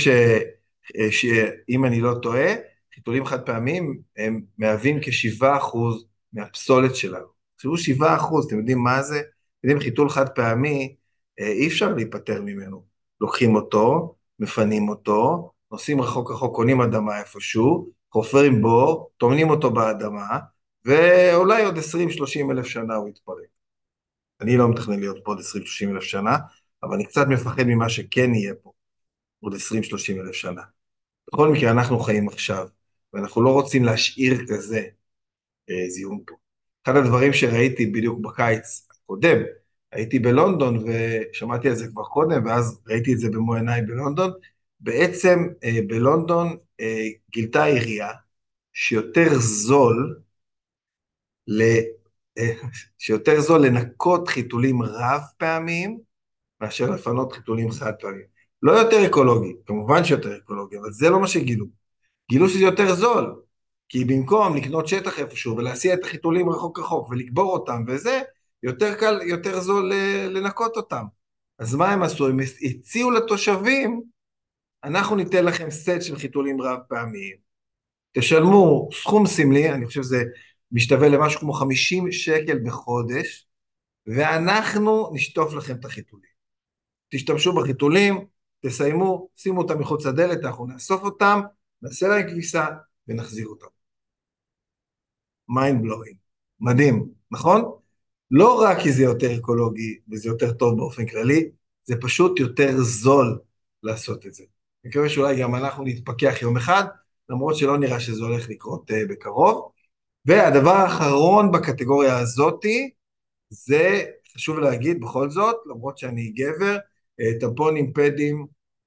שאם אני לא טועה, חיתולים חד פעמיים הם מהווים כ7% מהפסולת שלנו. תחשבו 7%, אתם יודעים מה זה? אתם יודעים, חיתול חד פעמי, אי אפשר להיפטר ממנו. לוקחים אותו, מפנים אותו, נוסעים רחוק רחוק, קונים אדמה איפשהו, חופרים בור, טומנים אותו באדמה, ואולי עוד 20-30 אלף שנה הוא יתפרק. אני לא מתכנן להיות פה עוד 20-30 אלף שנה, אבל אני קצת מפחד ממה שכן יהיה פה עוד 20-30 אלף שנה. בכל מקרה, אנחנו חיים עכשיו, ואנחנו לא רוצים להשאיר כזה זיהום פה. אחד הדברים שראיתי בדיוק בקיץ הקודם, הייתי בלונדון ושמעתי על זה כבר קודם, ואז ראיתי את זה במו עיניי בלונדון. בעצם בלונדון גילתה העירייה שיותר זול, ל... שיותר זול לנקות חיתולים רב פעמיים, מאשר לפנות חיתולים חד פעמיים. לא יותר אקולוגי, כמובן שיותר אקולוגי, אבל זה לא מה שגילו. גילו שזה יותר זול, כי במקום לקנות שטח איפשהו ולהסיע את החיתולים רחוק רחוק ולקבור אותם וזה, יותר קל, יותר זול לנקות אותם. אז מה הם עשו? הם הציעו לתושבים, אנחנו ניתן לכם סט של חיתולים רב פעמיים, תשלמו סכום סמלי, אני חושב שזה משתווה למשהו כמו 50 שקל בחודש, ואנחנו נשטוף לכם את החיתולים. תשתמשו בחיתולים, תסיימו, שימו אותם מחוץ לדלת, אנחנו נאסוף אותם, נעשה להם כביסה ונחזיר אותם. mind blowing, מדהים, נכון? לא רק כי זה יותר אקולוגי וזה יותר טוב באופן כללי, זה פשוט יותר זול לעשות את זה. אני מקווה שאולי גם אנחנו נתפכח יום אחד, למרות שלא נראה שזה הולך לקרות בקרוב. והדבר האחרון בקטגוריה הזאתי, זה חשוב להגיד בכל זאת, למרות שאני גבר, טמפונים, פדים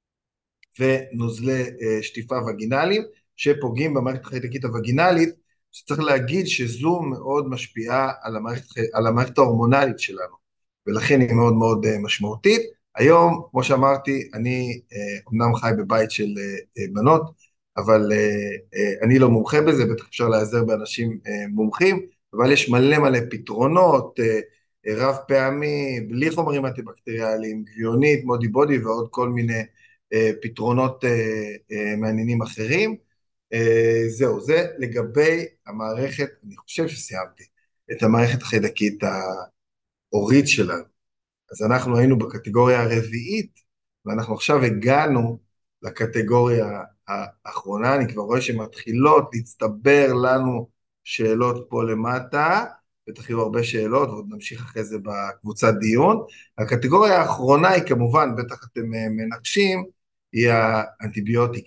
ונוזלי שטיפה וגינליים, שפוגעים במערכת החיידקית הווגינלית, שצריך להגיד שזו מאוד משפיעה על המערכת ההורמונלית שלנו, ולכן היא מאוד מאוד משמעותית. היום, כמו שאמרתי, אני אמנם חי בבית של בנות, אבל אני לא מומחה בזה, בטח אפשר להיעזר באנשים מומחים, אבל יש מלא מלא פתרונות, רב פעמי, בלי חומרים אנטי-בקטריאליים, גביונית, מודי בודי ועוד כל מיני פתרונות מעניינים אחרים. זהו, זה לגבי המערכת, אני חושב שסיימתי, את המערכת החיידקית ההורית שלנו. אז אנחנו היינו בקטגוריה הרביעית, ואנחנו עכשיו הגענו לקטגוריה האחרונה, אני כבר רואה שמתחילות להצטבר לנו שאלות פה למטה, בטח יהיו הרבה שאלות, ועוד נמשיך אחרי זה בקבוצת דיון. הקטגוריה האחרונה היא כמובן, בטח אתם מנחשים, היא האנטיביוטיקה.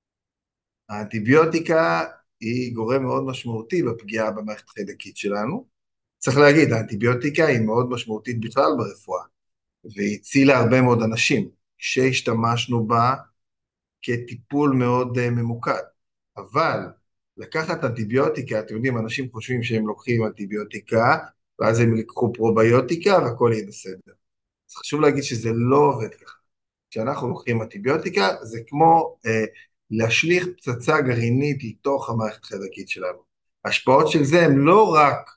האנטיביוטיקה היא גורם מאוד משמעותי בפגיעה במערכת החיידקית שלנו. צריך להגיד, האנטיביוטיקה היא מאוד משמעותית בכלל ברפואה, והיא הצילה הרבה מאוד אנשים, שהשתמשנו בה כטיפול מאוד ממוקד. אבל לקחת אנטיביוטיקה, אתם יודעים, אנשים חושבים שהם לוקחים אנטיביוטיקה, ואז הם לקחו פרוביוטיקה והכל יהיה בסדר. אז חשוב להגיד שזה לא עובד ככה. כשאנחנו לוקחים אנטיביוטיקה, זה כמו להשליך פצצה גרעינית לתוך המערכת החיידקית שלנו. ההשפעות של זה הן לא רק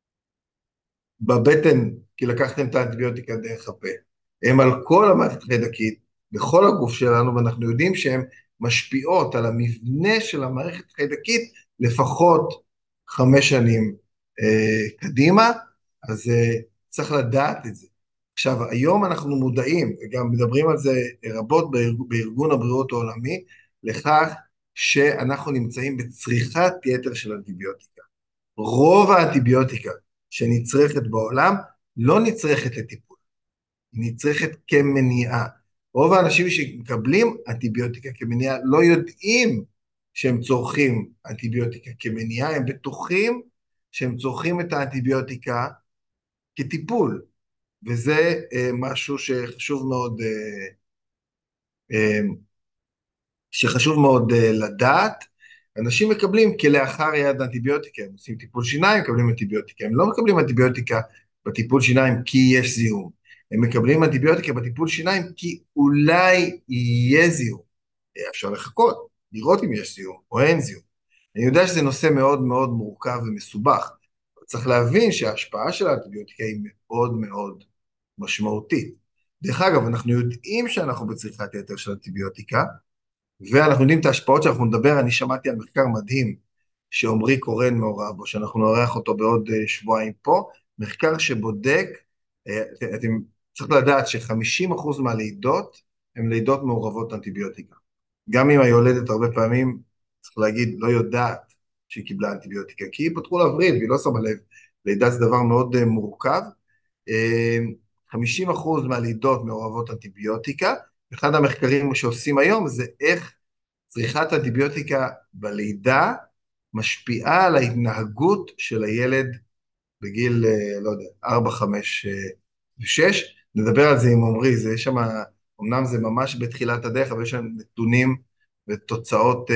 בבטן, כי לקחתם את האנטיביוטיקה דרך הפה, הן על כל המערכת החיידקית, בכל הגוף שלנו, ואנחנו יודעים שהן משפיעות על המבנה של המערכת החיידקית לפחות 5 שנים קדימה, אז צריך לדעת את זה. עכשיו, היום אנחנו מודעים, וגם מדברים על זה רבות בארגון הבריאות העולמי, לכך שאנחנו נמצאים בצריכת יתר של אנטיביוטיקה. רוב האנטיביוטיקה שנצרכת בעולם לא נצרכת לטיפול, היא נצרכת כמניעה. רוב האנשים שמקבלים אנטיביוטיקה כמניעה לא יודעים שהם צורכים אנטיביוטיקה כמניעה, הם בטוחים שהם צורכים את האנטיביוטיקה כטיפול, וזה משהו שחשוב מאוד לדעת. אנשים מקבלים כלאחר יד אנטיביוטיקה, הם עושים טיפול שיניים, מקבלים אנטיביוטיקה, הם לא מקבלים אנטיביוטיקה בטיפול שיניים כי יש זיהום, הם מקבלים אנטיביוטיקה בטיפול שיניים כי אולי יהיה זיהום, אפשר לחכות, לראות אם יש זיהום או אין זיהום. אני יודע שזה נושא מאוד מאוד מורכב ומסובך, אבל צריך להבין שההשפעה של האנטיביוטיקה היא מאוד מאוד משמעותית. דרך אגב, אנחנו יודעים שאנחנו בצריכת יתר של אנטיביוטיקה, ואנחנו יודעים את ההשפעות שאנחנו נדבר. אני שמעתי על מחקר מדהים שעומרי קורן מעורב בו, שאנחנו נערך אותו בעוד שבועיים פה, מחקר שבודק, אתם צריך לדעת ש50% מהלידות הן לידות מעורבות אנטיביוטיקה. גם אם היולדת הרבה פעמים, צריך להגיד, לא יודעת שהיא קיבלה אנטיביוטיקה, כי היא פתחו לה וריד והיא לא שמה לב, לידה זה דבר מאוד מורכב. 50% מהלידות מעורבות אנטיביוטיקה. אחד המחקרים שעושים היום זה איך צריכת אנטיביוטיקה בלידה משפיעה על ההתנהגות של הילד בגיל, לא יודע, 4, 5 ו-6. נדבר על זה עם עמרי, זה יש שם, אמנם זה ממש בתחילת הדרך, אבל יש שם נתונים ותוצאות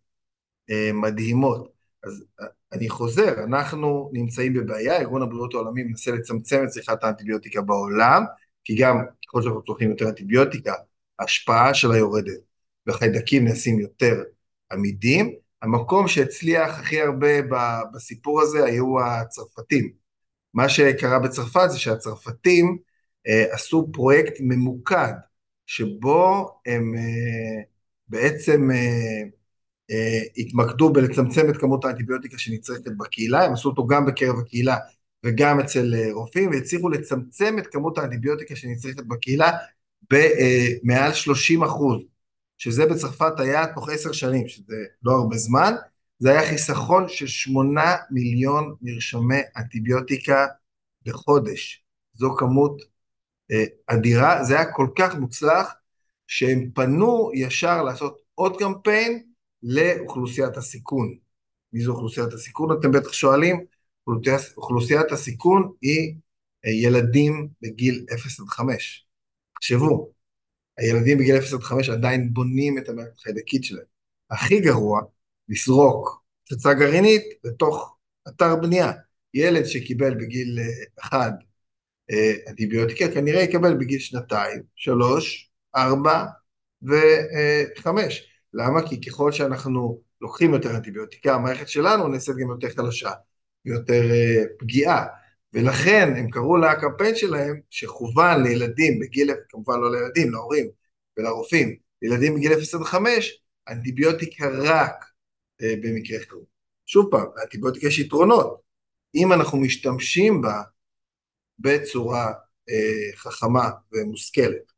מדהימות. אז אני חוזר, אנחנו נמצאים בבעיה, ארגון הבריאות העולמי מנסה לצמצם את צריכת האנטיביוטיקה בעולם, כי גם ככל שאנחנו צורכים יותר אנטיביוטיקה, ההשפעה שלה יורדת, והחיידקים נעשים יותר עמידים. המקום שהצליח הכי הרבה בסיפור הזה היו הצרפתים. מה שקרה בצרפת זה שהצרפתים עשו פרויקט ממוקד, שבו הם בעצם התמקדו בלצמצם את כמות האנטיביוטיקה שנצרכת בקהילה. הם עשו אותו גם בקרב הקהילה וגם אצל רופאים, והצליחו לצמצם את כמות האנטיביוטיקה שנצרכת בקהילה במעל 30%, שזה בצרפת היה תוך 10 שנים, שזה לא הרבה זמן. זה היה חיסכון של 8 מיליון מרשמי אנטיביוטיקה בחודש. זו כמות אדירה, זה היה כל כך מוצלח, שהם פנו ישר לעשות עוד קמפיין לאוכלוסיית הסיכון. מי זו אוכלוסיית הסיכון? אתם בטח שואלים. אוכלוסיית הסיכון היא ילדים בגיל 0 עד 5. תחשבו, הילדים בגיל 0 עד 5 עדיין בונים את המערכת החיידקית שלהם. הכי גרוע, לזרוק פצצה גרעינית לתוך אתר בנייה. ילד שקיבל בגיל 1 אנטיביוטיקה, כנראה יקבל בגיל 2, 3, 4 ו-5. למה? כי ככל שאנחנו לוקחים יותר אנטיביוטיקה, המערכת שלנו נעשית גם יותר חלשה, ויותר פגיעה. ולכן הם קראו לקמפיין שלהם, שכוון לילדים בגיל, כמובן לא לילדים, להורים ולרופאים, לילדים בגיל 0 עד 5, אנטיביוטיקה רק במקרה חירום. שוב פעם, לאנטיביוטיקה יש יתרונות. אם אנחנו משתמשים בה בצורה חכמה ומושכלת.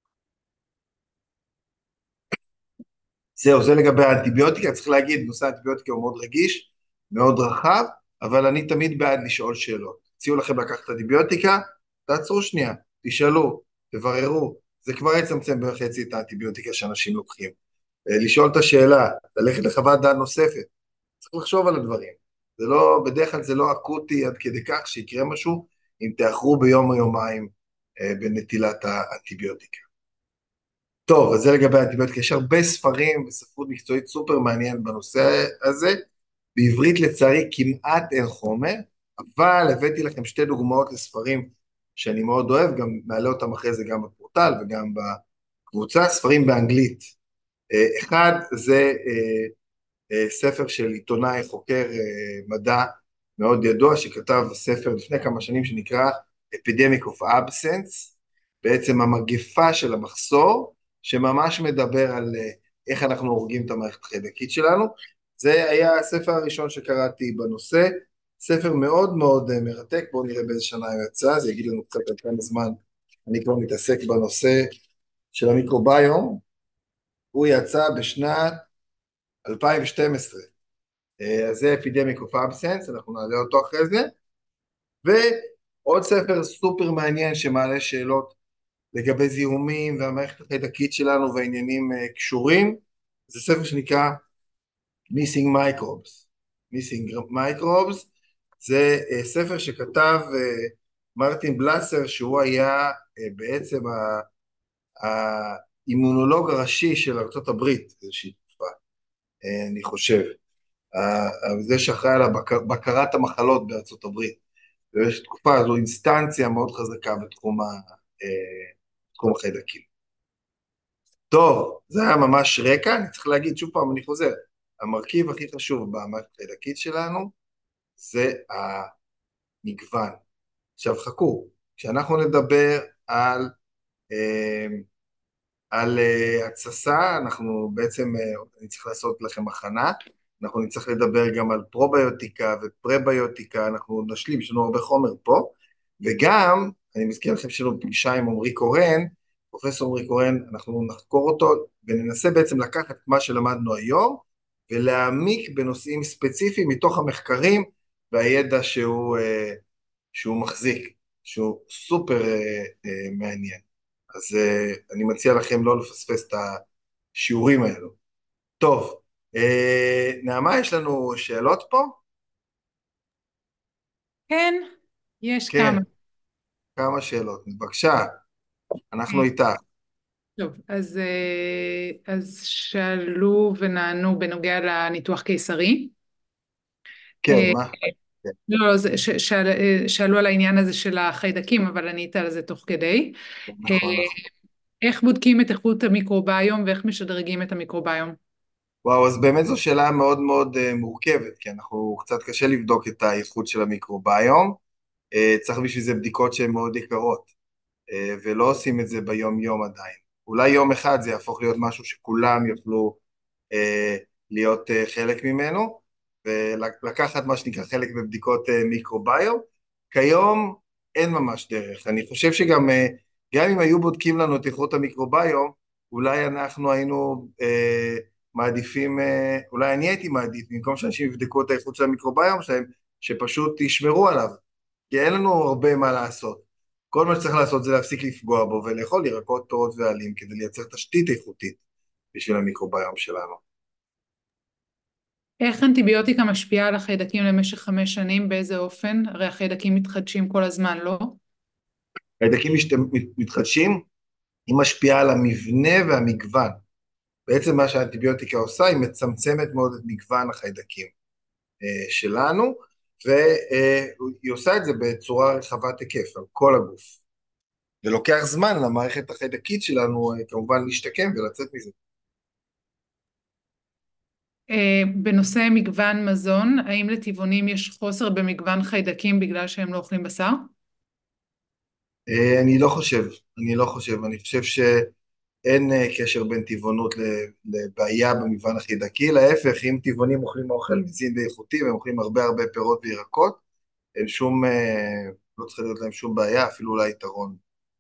זהו, זה לגבי האנטיביוטיקה. צריך להגיד, נושא האנטיביוטיקה הוא מאוד רגיש, מאוד רחב, אבל אני תמיד בעד לשאול שאלות. הציעו לכם לקחת אנטיביוטיקה, תעצרו שנייה, תשאלו, תבררו, זה כבר יצמצם בחצי את האנטיביוטיקה שאנשים לוקחים. לשאול את השאלה, ללכת לחוות דעת נוספת, צריך לחשוב על הדברים. זה לא, בדרך כלל זה לא אקוטי עד כדי כך שיקרה משהו, אם תאחרו ביום או יומיים בנטילת האנטיביוטיקה. טוב, אז זה לגבי האנטיביוטיקה. יש הרבה ספרים וספרות מקצועית סופר מעניין בנושא הזה. בעברית לצערי כמעט אין חומר, אבל הבאתי לכם 2 דוגמאות לספרים שאני מאוד אוהב, גם מעלה אותם אחרי זה גם בפורטל וגם בקבוצה. ספרים באנגלית. אחד זה ספר של עיתונאי חוקר מדע מאוד ידוע, שכתב ספר לפני כמה שנים שנקרא Epidemic of Absence, בעצם המגפה של המחסור, שממש מדבר על איך אנחנו הורגים את המערכת החיידקית שלנו. זה היה הספר הראשון שקראתי בנושא, ספר מאוד מאוד מרתק. בואו נראה באיזה שנה הוא יצא, זה יגיד לנו קצת על כמה זמן אני כבר מתעסק בנושא של המיקרוביום. הוא יצא בשנת 2012. אז זה Epidemic of Absence, אנחנו נעלה אותו אחרי זה. ועוד ספר סופר מעניין שמעלה שאלות לגבי זיהומים והמערכת החיידקית שלנו והעניינים קשורים, זה ספר שנקרא Missing Microbes. Missing Microbes זה ספר שכתב מרטין בלסר, שהוא היה בעצם האימונולוג הראשי של ארצות הברית, איזושהי תקופה, אני חושב. זה שאחראי על בקרת המחלות בארצות הברית. ויש תקופה, זו אינסטנציה מאוד חזקה בתחום החיידקים. טוב, זה היה ממש רקע. אני צריך להגיד שוב פעם, אני חוזר, המרכיב הכי חשוב במערכת החיידקית שלנו זה המגוון. עכשיו חכו, כשאנחנו נדבר על התססה, אנחנו בעצם, אני צריך לעשות לכם הכנה, אנחנו נצטרך לדבר גם על פרוביוטיקה ופרביוטיקה, אנחנו נשלים, יש לנו הרבה חומר פה, וגם, אני מזכיר לכם שיש לנו פגישה עם עמרי קורן, פרופסור עמרי קורן, אנחנו נחקור אותו וננסה בעצם לקחת את מה שלמדנו היום ולהעמיק בנושאים ספציפיים מתוך המחקרים והידע שהוא מחזיק, שהוא סופר מעניין. אז אני מציע לכם לא לפספס את השיעורים האלו. טוב, נעמה, יש לנו שאלות פה? כן, יש כן, כמה. כמה שאלות. בבקשה, אנחנו אה, איתך. טוב, אז שאלו ונענו בנוגע לניתוח קיסרי. כן, אה, מה? כן, לא, לא, שאלו על העניין הזה של החיידקים, אבל ענית על זה תוך כדי. אה, נכון, נכון. איך בודקים את איכות המיקרוביום ואיך משדרגים את המיקרוביום? וואו, אז באמת זו שאלה מאוד מאוד מורכבת, כי אנחנו קצת קשה לבדוק את האיכות של המיקרוביום. צריך בשביל זה בדיקות שהן מאוד יקרות, ולא עושים את זה ביום יום עדיין. אולי יום אחד זה יהפוך להיות משהו שכולם יוכלו להיות חלק ממנו, ולקחת מה שנקרא חלק בבדיקות מיקרוביום. כיום אין ממש דרך. אני חושב שגם גם אם היו בודקים לנו את איכות המיקרוביום, אולי אנחנו היינו מעדיפים, אולי אני הייתי מעדיף, במקום שאנשים יבדקו את האיכות של המיקרוביום שלהם, שפשוט ישמרו עליו, כי אין לנו הרבה מה לעשות. כל מה שצריך לעשות זה להפסיק לפגוע בו ולאכול ירקות, פירות ועלים כדי לייצר תשתית איכותית בשביל המיקרוביום שלנו. איך אנטיביוטיקה משפיעה על החיידקים למשך 5 שנים? באיזה אופן? הרי החיידקים מתחדשים כל הזמן, לא? חיידקים מתחדשים, היא משפיעה על המבנה והמגוון. בעצם מה שהאנטיביוטיקה עושה, היא מצמצמת מאוד את מגוון החיידקים שלנו, והיא עושה את זה בצורה רחבת היקף, על כל הגוף. ולוקח זמן למערכת החיידקית שלנו כמובן להשתקם ולצאת מזה. בנושא מגוון מזון, האם לטבעונים יש חוסר במגוון חיידקים בגלל שהם לא אוכלים בשר? אני לא חושב, אני חושב שאין קשר בין טבעונות לבעיה במגוון החידקי, להפך, אם טבעונים אוכלים אוכל מזין ואיכותי והם אוכלים הרבה הרבה פירות וירקות, אין שום, לא צריך להיות להם שום בעיה, אפילו אולי יתרון.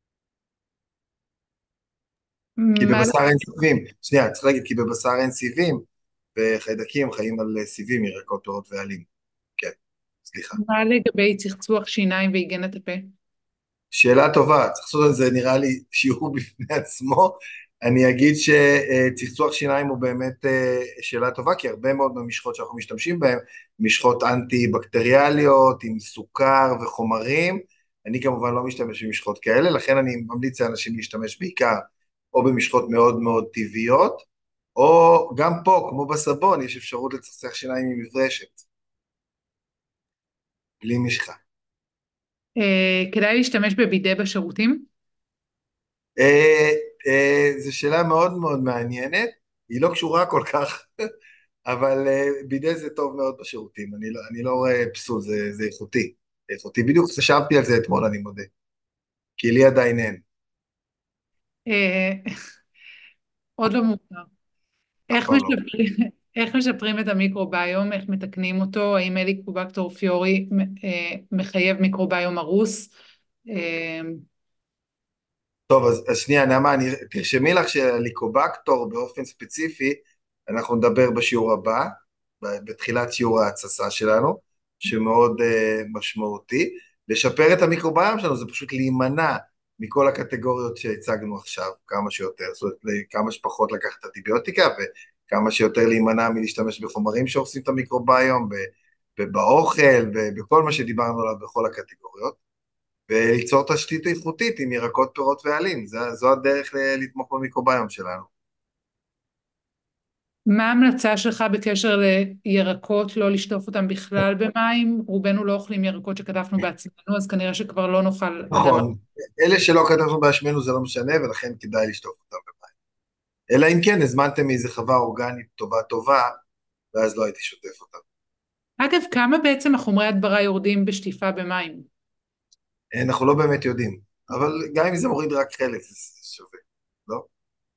כי מה, בבשר אין סיבים, שנייה, צריך להגיד, כי בבשר אין סיבים, וחיידקים חיים על סיבים, ירקות, פירות ועלים. כן, סליחה. מה לגבי צחצוח שיניים והיגיינת הפה? שאלה טובה, צריך לעשות על זה נראה לי שיעור בפני עצמו. אני אגיד שצחצוח שיניים הוא באמת שאלה טובה, כי הרבה מאוד מהמשחות שאנחנו משתמשים בהן, משחות אנטי-בקטריאליות עם סוכר וחומרים. אני כמובן לא משתמש במשחות כאלה, לכן אני ממליץ לאנשים להשתמש בעיקר או במשחות מאוד מאוד טבעיות, או גם פה, כמו בסבון, יש אפשרות לצחצח שיניים עם מברשת, בלי משחה. כדאי להשתמש בבידה בשירותים? אה, זו שאלה מאוד מאוד מעניינת, היא לא קשורה כל כך, אבל בידה זה טוב מאוד בשירותים, אני לא רואה פסול, זה איכותי, איכותי. בדיוק חשבתי על זה אתמול, אני מודה, כי לי עדיין אין, אה, עוד לא מאוחר. אף איך פעם לא. משפרים, איך משפרים את המיקרוביום? איך מתקנים אותו? האם הליקובקטור פיורי מחייב מיקרוביום הרוס? אה, טוב, אז שנייה, נעמה, תרשמי לך שהליקובקטור באופן ספציפי, אנחנו נדבר בשיעור הבא, בתחילת שיעור ההתססה שלנו, שמאוד משמעותי. לשפר את המיקרוביום שלנו זה פשוט להימנע מכל הקטגוריות שהצגנו עכשיו, כמה שיותר, זאת אומרת, כמה שפחות לקחת אנטיביוטיקה, וכמה שיותר להימנע מלהשתמש בחומרים שהורסים את המיקרוביום, באוכל, בכל מה שדיברנו עליו בכל הקטגוריות. וליצור תשתית איכותית עם ירקות, פירות ועלים. זו הדרך לתמוך במיקרוביום שלנו. מה ההמלצה שלך בקשר לירקות, לא לשטוף אותם בכלל במים? רובנו לא אוכלים ירקות שכתבנו בעצמנו, אז כנראה שכבר לא נאכל גם... נכון, אלה שלא כתבנו באשמנו זה לא משנה, ולכן כדאי לשטוף אותם במים. אלא אם כן הזמנתם מאיזה חווה אורגנית טובה טובה, ואז לא הייתי שוטף אותם. אגב, כמה בעצם החומרי הדברה יורדים בשטיפה במים? אנחנו לא באמת יודעים, אבל גם אם זה מוריד רק חלק, זה שווה, לא?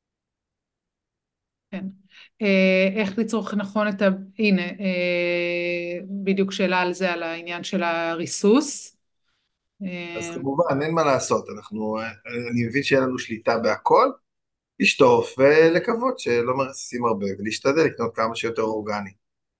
כן. איך לצרוך נכון את ה... הנה, בדיוק שאלה על זה, על העניין של הריסוס. אז כמובן, אין מה לעשות, אני מבין שאין לנו שליטה בהכל, לשטוף ולקוות שלא מרססים הרבה, ולהשתדל לקנות כמה שיותר אורגני.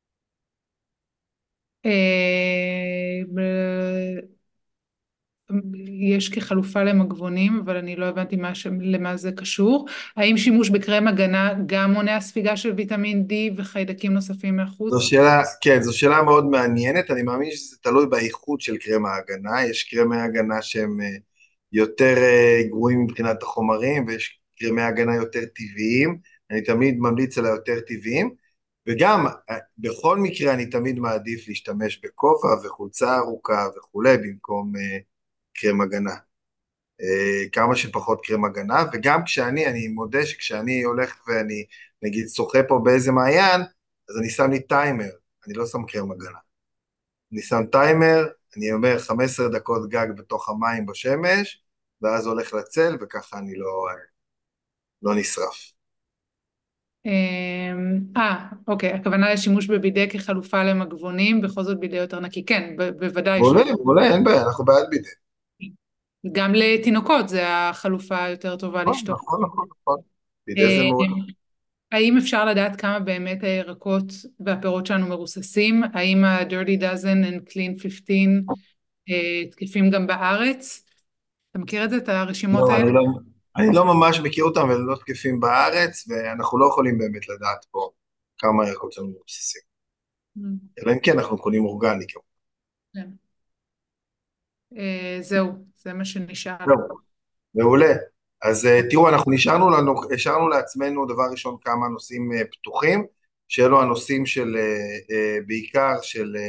יש כחלופה למגבונים, אבל אני לא הבנתי למה זה קשור. האם שימוש בקרם הגנה גם מונע ספיגה של ויטמין D וחיידקים נוספים מהחוץ? כן, זו שאלה מאוד מעניינת, אני מאמין שזה תלוי באיכות של קרם ההגנה, יש קרמי הגנה שהם יותר גרועים מבחינת החומרים, ויש קרמי הגנה יותר טבעיים, אני תמיד ממליץ על היותר טבעיים, וגם בכל מקרה אני תמיד מעדיף להשתמש בכובע וחולצה ארוכה וכולי, במקום קרם הגנה. כמה שפחות קרם הגנה, וגם אני מודה שכשאני הולך ואני נגיד שוחה פה באיזה מעיין, אז אני שם לי טיימר, אני לא שם קרם הגנה. אני שם טיימר, אני אומר 15 דקות גג בתוך המים בשמש, ואז הולך לצל, וככה אני לא נשרף. אוקיי, הכוונה לשימוש בבידה כחלופה למגבונים, בכל זאת בידה יותר נקי. כן, בוודאי מעולה, מעולה, אין בעיה, אנחנו בעד בידי. גם לתינוקות זה החלופה היותר טובה נכון, לשתות. נכון, נכון, נכון. בידי זה אה, מעולה. האם אפשר לדעת כמה באמת הירקות והפירות שלנו מרוססים? האם ה-Dirty Dozen and Clean 15 תקפים גם בארץ? אתה מכיר את זה, את הרשימות לא, האלה? אני לא ממש מכיר אותם ולא תקפים בארץ, ואנחנו לא יכולים באמת לדעת פה כמה ירקות שלנו מבוססים. Mm, אלא אם כן אנחנו קונים אורגני. כן. זהו, זה מה שנשאל. זהו, מעולה. אז תראו, השארנו לעצמנו דבר ראשון כמה נושאים פתוחים, שאלו הנושאים בעיקר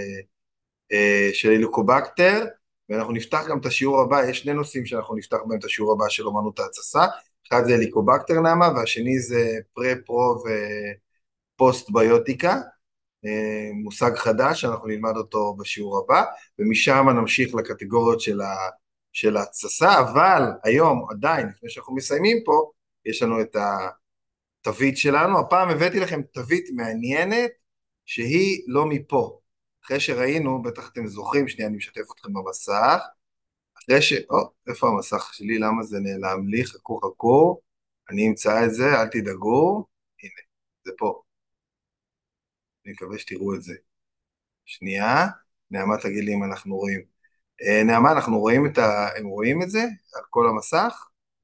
של הליקובקטר, ואנחנו נפתח גם את השיעור הבא, יש שני נושאים שאנחנו נפתח בהם את השיעור הבא של אומנות ההתססה, אחד זה הליקובקטר נעמה, והשני זה פרה-פרו ופוסט ביוטיקה, מושג חדש שאנחנו נלמד אותו בשיעור הבא, ומשם נמשיך לקטגוריות של ההתססה, אבל היום עדיין, לפני שאנחנו מסיימים פה, יש לנו את התווית שלנו, הפעם הבאתי לכם תווית מעניינת, שהיא לא מפה, אחרי שראינו, בטח אתם זוכרים, שנייה אני משתף אתכם במסך, איפה המסך שלי, למה זה נעלם לי, חכו חכו, אני אמצא את זה, אל תדאגו, הנה, זה פה, אני מקווה שתראו את זה. שנייה, נעמה תגיד לי אם אנחנו רואים. נעמה, אנחנו רואים הם רואים את זה על כל המסך?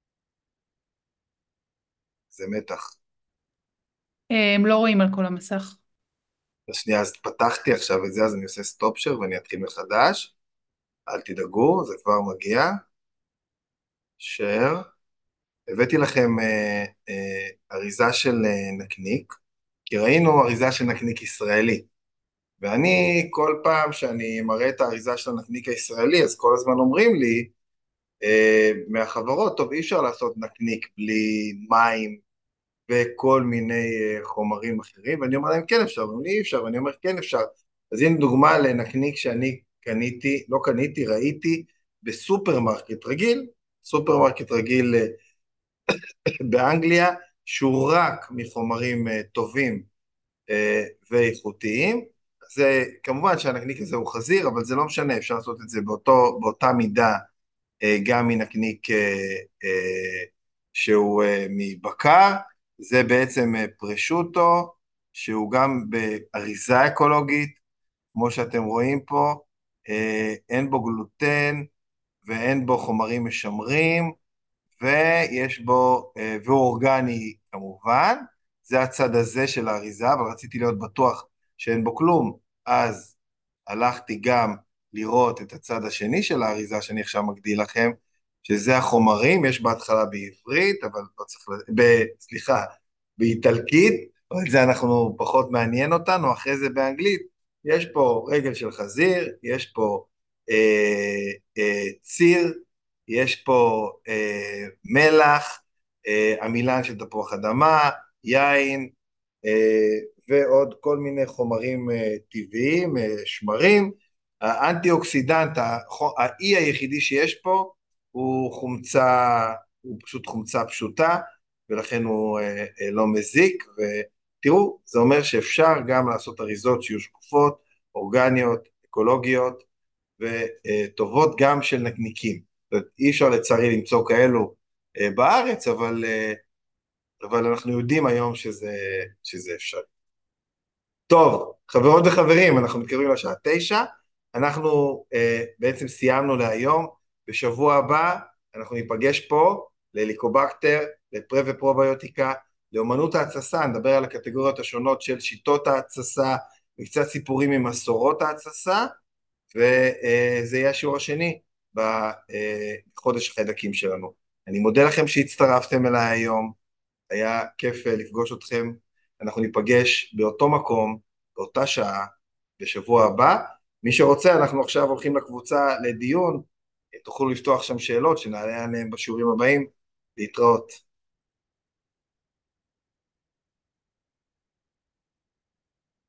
זה מתח. הם לא רואים על כל המסך. אז שנייה, אז פתחתי עכשיו את זה, אז אני עושה סטופ שר ואני אתחיל מחדש. אל תדאגו, זה כבר מגיע. שר. הבאתי לכם אריזה של נקניק, כי ראינו אריזה של נקניק ישראלי. ואני, כל פעם שאני מראה את האריזה של הנקניק הישראלי, אז כל הזמן אומרים לי, מהחברות, טוב, אי אפשר לעשות נקניק בלי מים וכל מיני חומרים אחרים, ואני אומר להם כן אפשר, ואומרים לי אי אפשר, ואני אומר כן אפשר. אז הנה דוגמה לנקניק שאני קניתי, לא קניתי, ראיתי בסופרמרקט רגיל, סופרמרקט רגיל באנגליה, שהוא רק מחומרים טובים ואיכותיים. זה כמובן שהנקניק הזה הוא חזיר, אבל זה לא משנה, אפשר לעשות את זה באותה מידה גם מנקניק שהוא מבקר, זה בעצם פרשוטו, שהוא גם באריזה אקולוגית, כמו שאתם רואים פה, אין בו גלוטן ואין בו חומרים משמרים, ויש בו, והוא אורגני כמובן, זה הצד הזה של האריזה, אבל רציתי להיות בטוח שאין בו כלום, אז הלכתי גם לראות את הצד השני של האריזה שאני עכשיו מגדיל לכם, שזה החומרים, יש בהתחלה בעברית, אבל לא צריך, סליחה, באיטלקית, אבל זה אנחנו פחות מעניין אותנו, אחרי זה באנגלית, יש פה רגל של חזיר, יש פה ציר, יש פה מלח, עמילן של תפוח אדמה, יין, ועוד כל מיני חומרים טבעיים, שמרים. האנטי-אוקסידנט, האי היחידי שיש פה, הוא הוא פשוט חומצה פשוטה, ולכן הוא לא מזיק, ותראו, זה אומר שאפשר גם לעשות אריזות שיהיו שקופות, אורגניות, אקולוגיות, וטובות גם של נקניקים. זאת אומרת, אי אפשר לצערי למצוא כאלו בארץ, אבל אנחנו יודעים היום שזה אפשרי. טוב, חברות וחברים, אנחנו מתקרבים לשעה 9, אנחנו בעצם סיימנו להיום, בשבוע הבא אנחנו ניפגש פה לליקובקטר, לפרה ופרוביוטיקה, לאמנות ההתססה, נדבר על הקטגוריות השונות של שיטות ההתססה, וקצת סיפורים ממסורות ההתססה, וזה יהיה השיעור השני בחודש החיידקים שלנו. אני מודה לכם שהצטרפתם אליי היום, היה כיף לפגוש אתכם, אנחנו ניפגש באותו מקום, באותה שעה, בשבוע הבא. מי שרוצה, אנחנו עכשיו הולכים לקבוצה לדיון, תוכלו לפתוח שם שאלות שנעלה עליהן בשיעורים הבאים, להתראות.